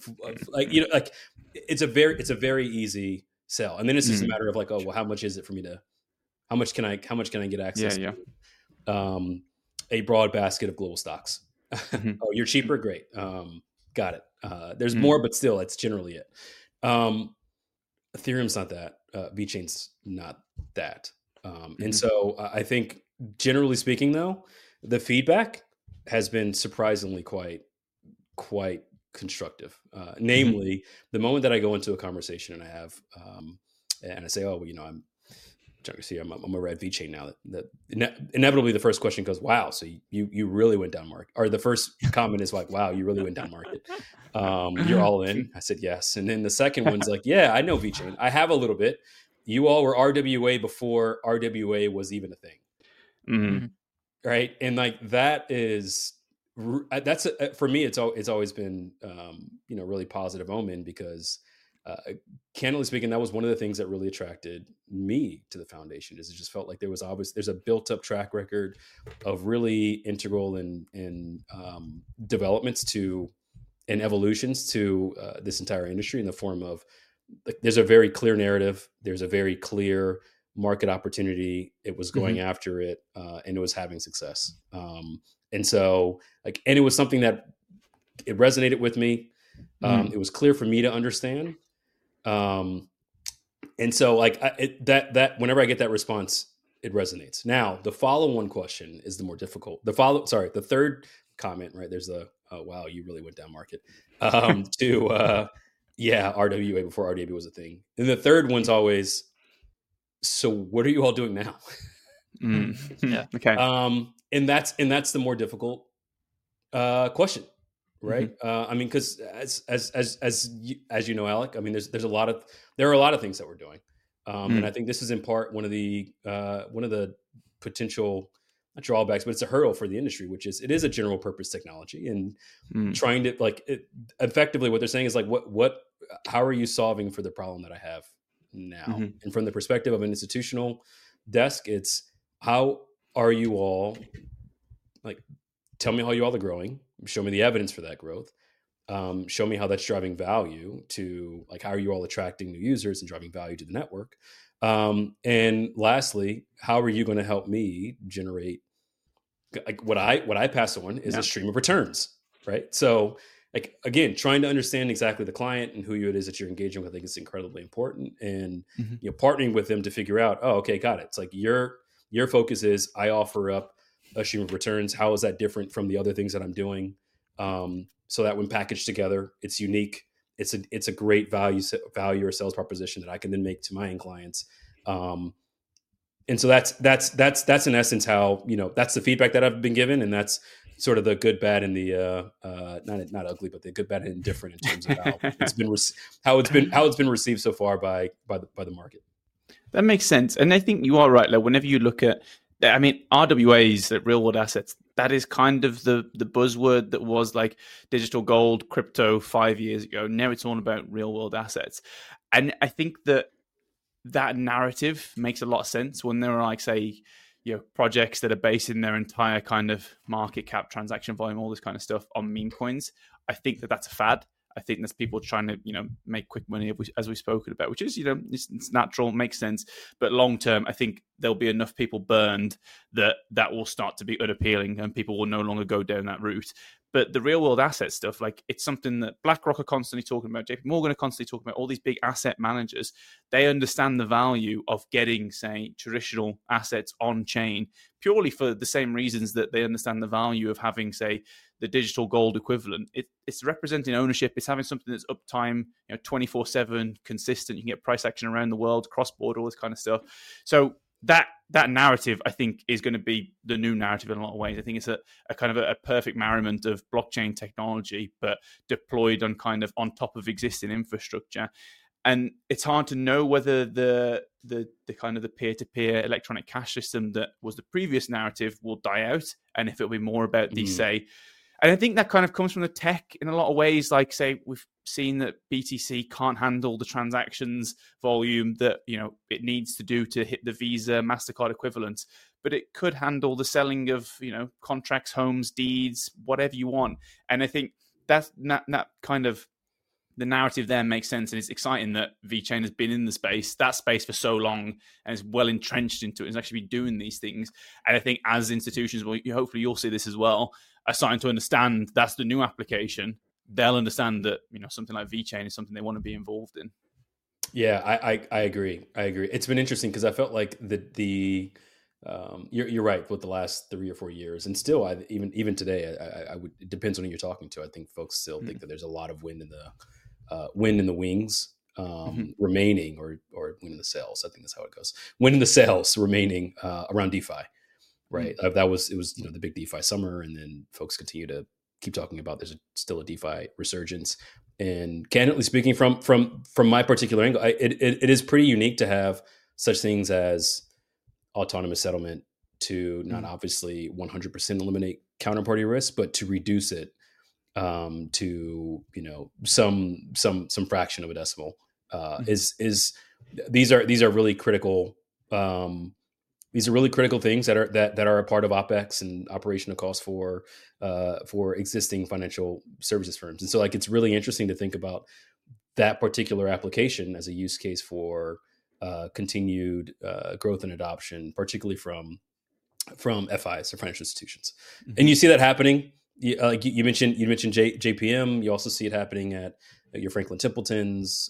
it's a very easy sell. And then it's just a matter of like, oh, well, how much is it for me to, how much can I get access to? A broad basket of global stocks. Oh, you're cheaper? Great. Got it. There's more, but still, that's generally it. Ethereum's not that. VeChain's not that. And so I think, generally speaking, though, the feedback has been surprisingly quite constructive. Namely, the moment that I go into a conversation and I have, and I say, oh, well, I'm over at VeChain now. That inevitably the first question goes, wow, so you really went down market. Or the first comment is like, wow, you really went down market. You're all in. I said, yes. And then the second one's like, yeah, I know VeChain. I have a little bit. You all were RWA before RWA was even a thing. Right. And like, that's for me, it's always been, really positive omen, because candidly speaking, that was one of the things that really attracted me to the foundation. Is it just felt like there's a built up track record of really integral and developments to and evolutions to this entire industry, in the form of, like, there's a very clear narrative. There's a very clear market opportunity. It was going after it, and it was having success. And so, like, and it was something that it resonated with me. It was clear for me to understand. And so, like, that whenever I get that response, it resonates. Now, the follow-on question is the more difficult. The third comment, right? There's oh, wow, you really went down market. Yeah, RWA before RWA was a thing. And the third one's always, so what are you all doing now? Yeah. Okay. And that's the more difficult question, right? I mean, because as you know, Alec, I mean, there are a lot of things that we're doing, and I think this is in part one of the potential, not drawbacks, but it's a hurdle for the industry, which is, it is a general purpose technology, and trying to, like, effectively what they're saying is like, how are you solving for the problem that I have now? And from the perspective of an institutional desk, it's, how are you all, like, tell me how you all are growing, show me the evidence for that growth, show me how that's driving value to, like, how are you all attracting new users and driving value to the network, and lastly, how are you going to help me generate, like, what I pass on is a stream of returns, right? So, like, again, trying to understand exactly the client and who it is that you're engaging with, I think, is incredibly important. And partnering with them to figure out, oh, okay, got it. It's like your focus is, I offer up a stream of returns. How is that different from the other things that I'm doing? So that when packaged together, it's unique. It's a great value or sales proposition that I can then make to my end clients. And so that's in essence how, that's the feedback that I've been given, and that's sort of the good, bad, and the not ugly, but the good, bad, and indifferent in terms of how it's been received so far by the market. That makes sense, and I think you are right. Like whenever you look at, I mean, RWAs, real world assets, that is kind of the buzzword that was like digital gold, crypto 5 years ago. Now it's all about real world assets, and I think that narrative makes a lot of sense when there are, like, say, projects that are basing their entire kind of market cap, transaction volume, all this kind of stuff on meme coins. I think that that's a fad. I think that's people trying to, make quick money, as we've spoken about, which is, it's natural, makes sense. But long term, I think there'll be enough people burned that will start to be unappealing and people will no longer go down that route. But the real world asset stuff, like, it's something that BlackRock are constantly talking about, JP Morgan are constantly talking about, all these big asset managers. They understand the value of getting, say, traditional assets on chain purely for the same reasons that they understand the value of having, say, the digital gold equivalent. It's representing ownership. It's having something that's uptime, 24/7, consistent. You can get price action around the world, cross-border, all this kind of stuff. So that narrative, I think, is going to be the new narrative in a lot of ways. I think it's a kind of a perfect marryment of blockchain technology, but deployed on top of existing infrastructure. And it's hard to know whether the kind of the peer-to-peer electronic cash system that was the previous narrative will die out, and if it'll be more about these, say. And I think that kind of comes from the tech in a lot of ways. Like, say, we've seen that BTC can't handle the transactions volume that, it needs to do to hit the Visa, MasterCard equivalents, but it could handle the selling of, contracts, homes, deeds, whatever you want. And I think that kind of the narrative there makes sense. And it's exciting that VeChain has been in that space for so long and is well entrenched into it and has actually been doing these things. And I think as institutions, hopefully you'll see this as well, are starting to understand that's the new application. They'll understand that, something like VeChain is something they want to be involved in. Yeah, I agree. It's been interesting because I felt like you're right with the last 3 or 4 years, and still, even today, I would. It depends on who you're talking to. I think folks still think that there's a lot of wind in the wings remaining, or wind in the sails. I think that's how it goes. Wind in the sails remaining around DeFi, right? It was the big DeFi summer, and then folks continue to keep talking about there's still a DeFi resurgence. And candidly speaking, from my particular angle, it is pretty unique to have such things as autonomous settlement to not obviously 100% eliminate counterparty risk, but to reduce it to some fraction of a decimal. These are really critical. These are really critical things that are a part of OpEx and operational costs for existing financial services firms. And so, like, it's really interesting to think about that particular application as a use case for continued growth and adoption, particularly from FIs or financial institutions. Mm-hmm. And you see that happening. You mentioned JPM. You also see it happening at your Franklin Templetons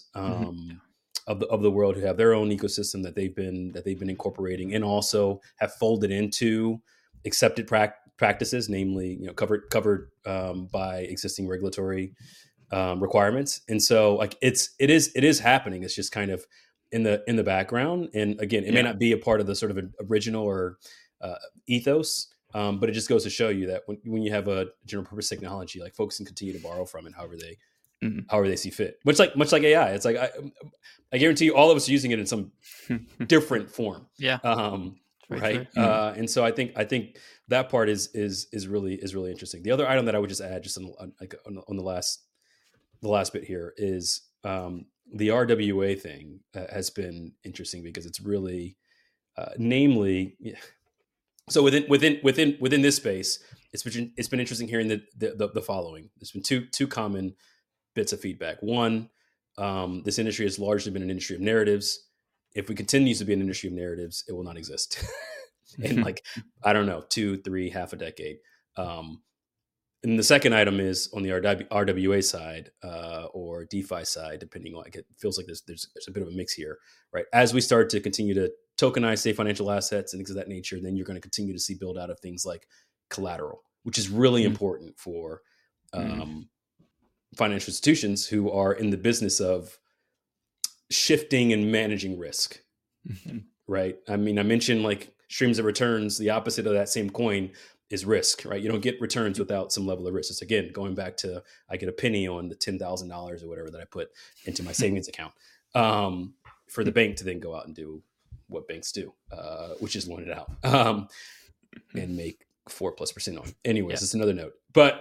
of the world, who have their own ecosystem that they've been incorporating, and also have folded into accepted practices, namely covered by existing regulatory requirements. And so, like, it is happening. It's just kind of in the background. And again, it may not be a part of the sort of original or ethos, but it just goes to show you that when you have a general purpose technology, like, folks can continue to borrow from it however they see fit. Much like AI, it's like I guarantee you, all of us are using it in some different form. Yeah. Right. And so I think that part is really interesting. The other item that I would just add, just on the last bit here, is the RWA thing has been interesting because it's really, namely, so within this space, it's been interesting hearing the following. There's been two common bits of feedback. One, this industry has largely been an industry of narratives. If we continue to be an industry of narratives, it will not exist in, like, I don't know, 2, 3, half a decade. And the second item is on the RWA side or DeFi side, depending on, like, it feels like there's a bit of a mix here, right? As we start to continue tokenized, say, financial assets and things of that nature, then you're going to continue to see build out of things like collateral, which is really important for financial institutions who are in the business of shifting and managing risk. Right. I mean, I mentioned like streams of returns. The opposite of that same coin is risk, right? You don't get returns without some level of risk. It's again, going back to, I get a penny on the $10,000 or whatever that I put into my savings account for the bank to then go out and do what banks do, which is loan it out and make 4+% on. Anyways, it's another note, but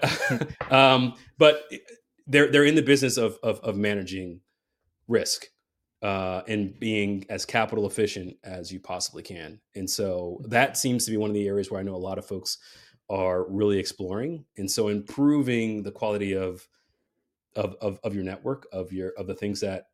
they're in the business of managing risk and being as capital efficient as you possibly can. And so that seems to be one of the areas where I know a lot of folks are really exploring. And so improving the quality of your network, of the things that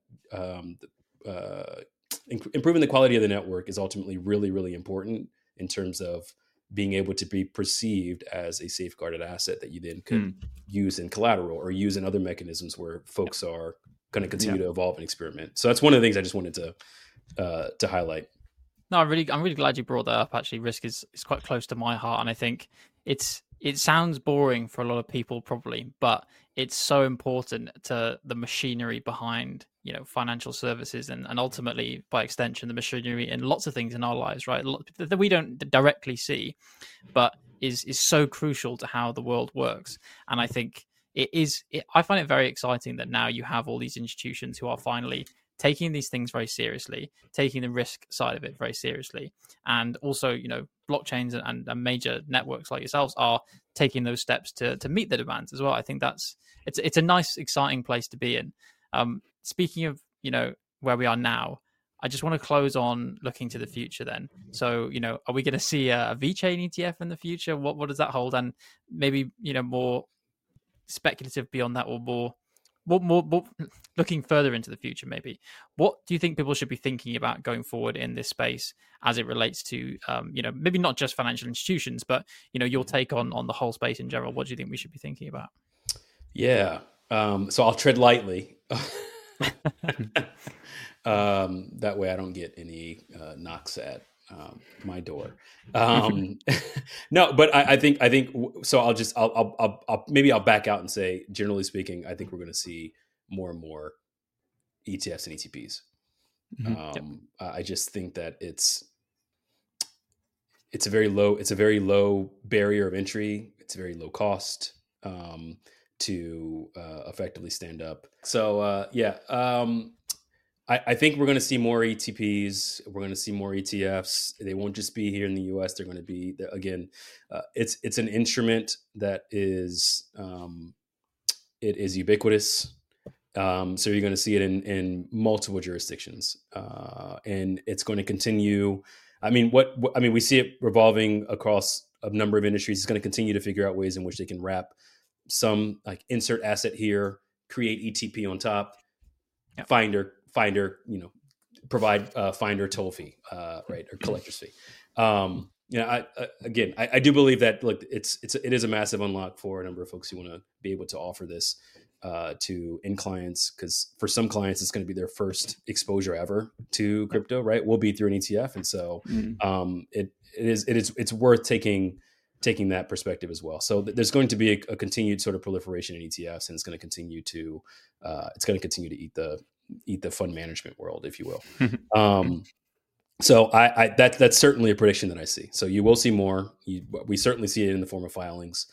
improving the quality of the network is ultimately really, really important in terms of being able to be perceived as a safeguarded asset that you then could use in collateral or use in other mechanisms where folks are going to continue to evolve and experiment. So that's one of the things I just wanted to highlight. No, I'm really glad you brought that up. Actually, risk is quite close to my heart, and I think it sounds boring for a lot of people probably, but it's so important to the machinery behind, you know, financial services and ultimately by extension the machinery in lots of things in our lives, right? That we don't directly see, but is so crucial to how the world works. And I think I find it very exciting that now you have all these institutions who are finally taking these things very seriously, taking the risk side of it very seriously. And also, you know, blockchains and major networks like yourselves are taking those steps to meet the demands as well. I think it's a nice, exciting place to be in. Speaking of, you know, where we are now, I just want to close on looking to the future then. So, you know, are we going to see a VeChain ETF in the future? What does that hold? And maybe, you know, more speculative beyond that, or more looking further into the future, maybe. What do you think people should be thinking about going forward in this space as it relates to, you know, maybe not just financial institutions, but, you know, your take on the whole space in general? What do you think we should be thinking about? Yeah. So I'll tread lightly. That way I don't get any knocks at my door. No, but I think so. I'll back out and say, generally speaking, I think we're going to see more and more ETFs and ETPs. I just think that it's a very low barrier of entry. It's a very low cost to effectively stand up. So I think we're going to see more ETPs. We're going to see more ETFs. They won't just be here in the US. They're going to be, again, it's an instrument that is it is ubiquitous. So you're going to see it in multiple jurisdictions, and it's going to continue. I mean, we see it revolving across a number of industries. It's going to continue to figure out ways in which they can wrap some, like, insert asset here, create ETP on top, finder, you know, provide finder toll fee, right, or collector's fee. You know, I do believe that, look, it is a massive unlock for a number of folks who want to be able to offer this to end clients, because for some clients it's going to be their first exposure ever to crypto, right? Will be through an ETF, and so it's worth taking that perspective as well. So there's going to be a continued sort of proliferation in ETFs, and it's going to continue to eat the fund management world, if you will. So that's certainly a prediction that I see. So you will see more. We certainly see it in the form of filings.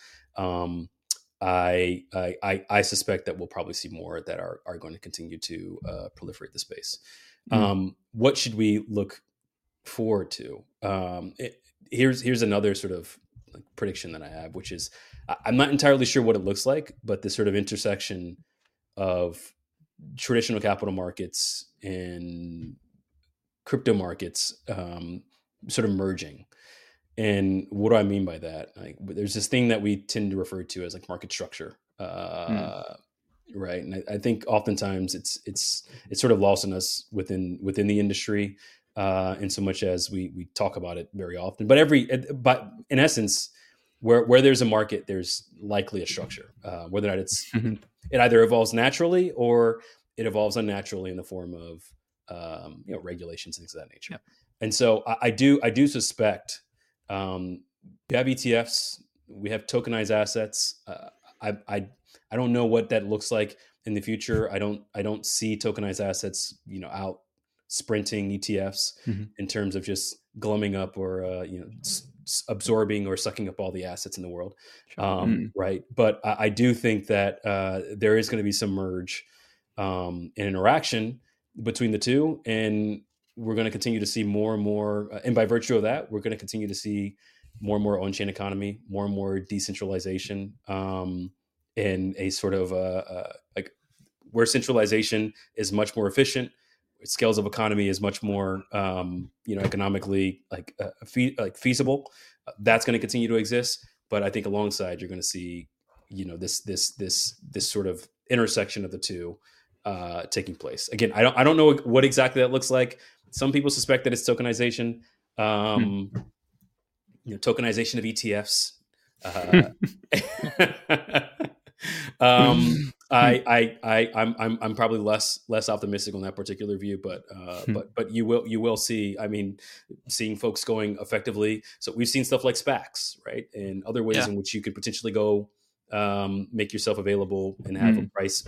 I suspect that we'll probably see more that are going to continue to proliferate the space. What should we look forward to? Here's another sort of prediction that I have, which is, I'm not entirely sure what it looks like, but the sort of intersection of traditional capital markets and crypto markets sort of merging. And what do I mean by that? Like, there's this thing that we tend to refer to as, like, market structure, right? And I think oftentimes it's sort of lost on us within the industry, in so much as we talk about it very often. But in essence, where there's a market, there's likely a structure. Whether or not it either evolves naturally or it evolves unnaturally in the form of regulations and things of that nature. And so I do suspect we have ETFs, we have tokenized assets. I don't know what that looks like in the future. I don't see tokenized assets, out sprinting ETFs in terms of just glumming up or absorbing or sucking up all the assets in the world. Right. But I do think that there is going to be some merge and interaction between the two. And we're going to continue to see more and more. And by virtue of that, we're going to continue to see more and more on-chain economy, more and more decentralization, and a sort of like where centralization is much more efficient, scales of economy is much more economically feasible. That's going to continue to exist, but I think alongside you're going to see this sort of intersection of the two taking place. Again, I don't know what exactly that looks like. Some people suspect that it's tokenization. Tokenization of ETFs. I'm probably less optimistic on that particular view, but you will see. I mean, seeing folks going effectively. So we've seen stuff like SPACs, right, and other ways in which you could potentially go make yourself available and have a price.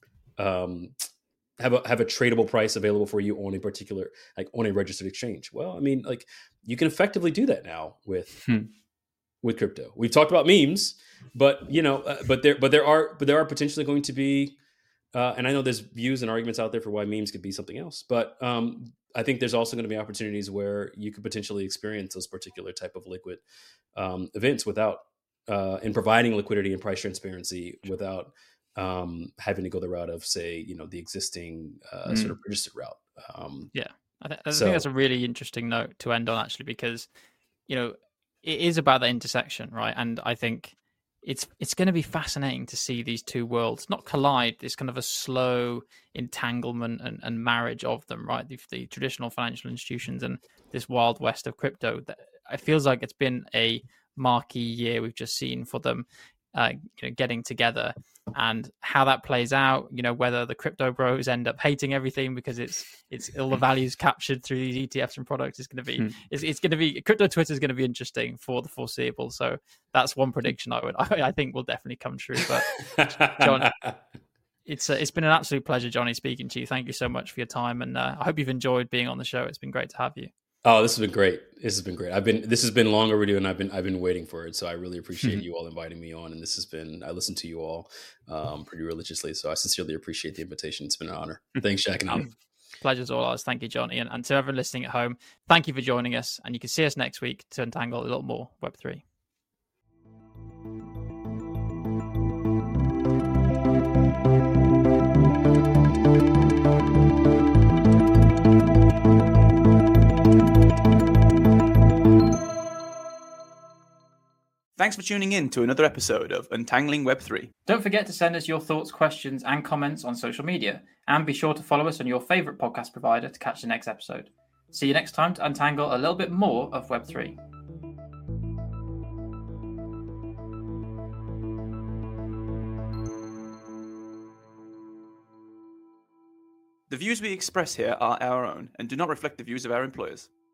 Have a tradable price available for you on a particular, like on a registered exchange. Well, I mean, like you can effectively do that now with crypto. We've talked about memes, but there are potentially going to be, and I know there's views and arguments out there for why memes could be something else, but I think there's also going to be opportunities where you could potentially experience those particular type of liquid events without, in providing liquidity and price transparency without having to go the route of, say, the existing sort of registered route. I think that's a really interesting note to end on, actually, because it is about the intersection, right? And I think it's going to be fascinating to see these two worlds not collide. It's kind of a slow entanglement and marriage of them, right? The traditional financial institutions and this wild west of crypto. It feels like it's been a marquee year we've just seen for them getting together, and how that plays out, whether the crypto bros end up hating everything because it's all the values captured through these ETFs and products is going to be it's going to be, crypto Twitter is going to be interesting for the foreseeable. So that's one prediction I think will definitely come true. But John, it's been an absolute pleasure, Johnny, speaking to you. Thank you so much for your time, and I hope you've enjoyed being on the show. It's been great to have you. Oh, this has been great. This has been long overdue, and I've been waiting for it. So I really appreciate you all inviting me on. And I listened to you all pretty religiously. So I sincerely appreciate the invitation. It's been an honor. Thanks, Jack and Ian. Pleasure's all ours. Thank you, Johnny. And to everyone listening at home, thank you for joining us. And you can see us next week to untangle a little more Web3. Thanks for tuning in to another episode of Untangling Web3. Don't forget to send us your thoughts, questions, and comments on social media. And be sure to follow us on your favorite podcast provider to catch the next episode. See you next time to untangle a little bit more of Web3. The views we express here are our own and do not reflect the views of our employers.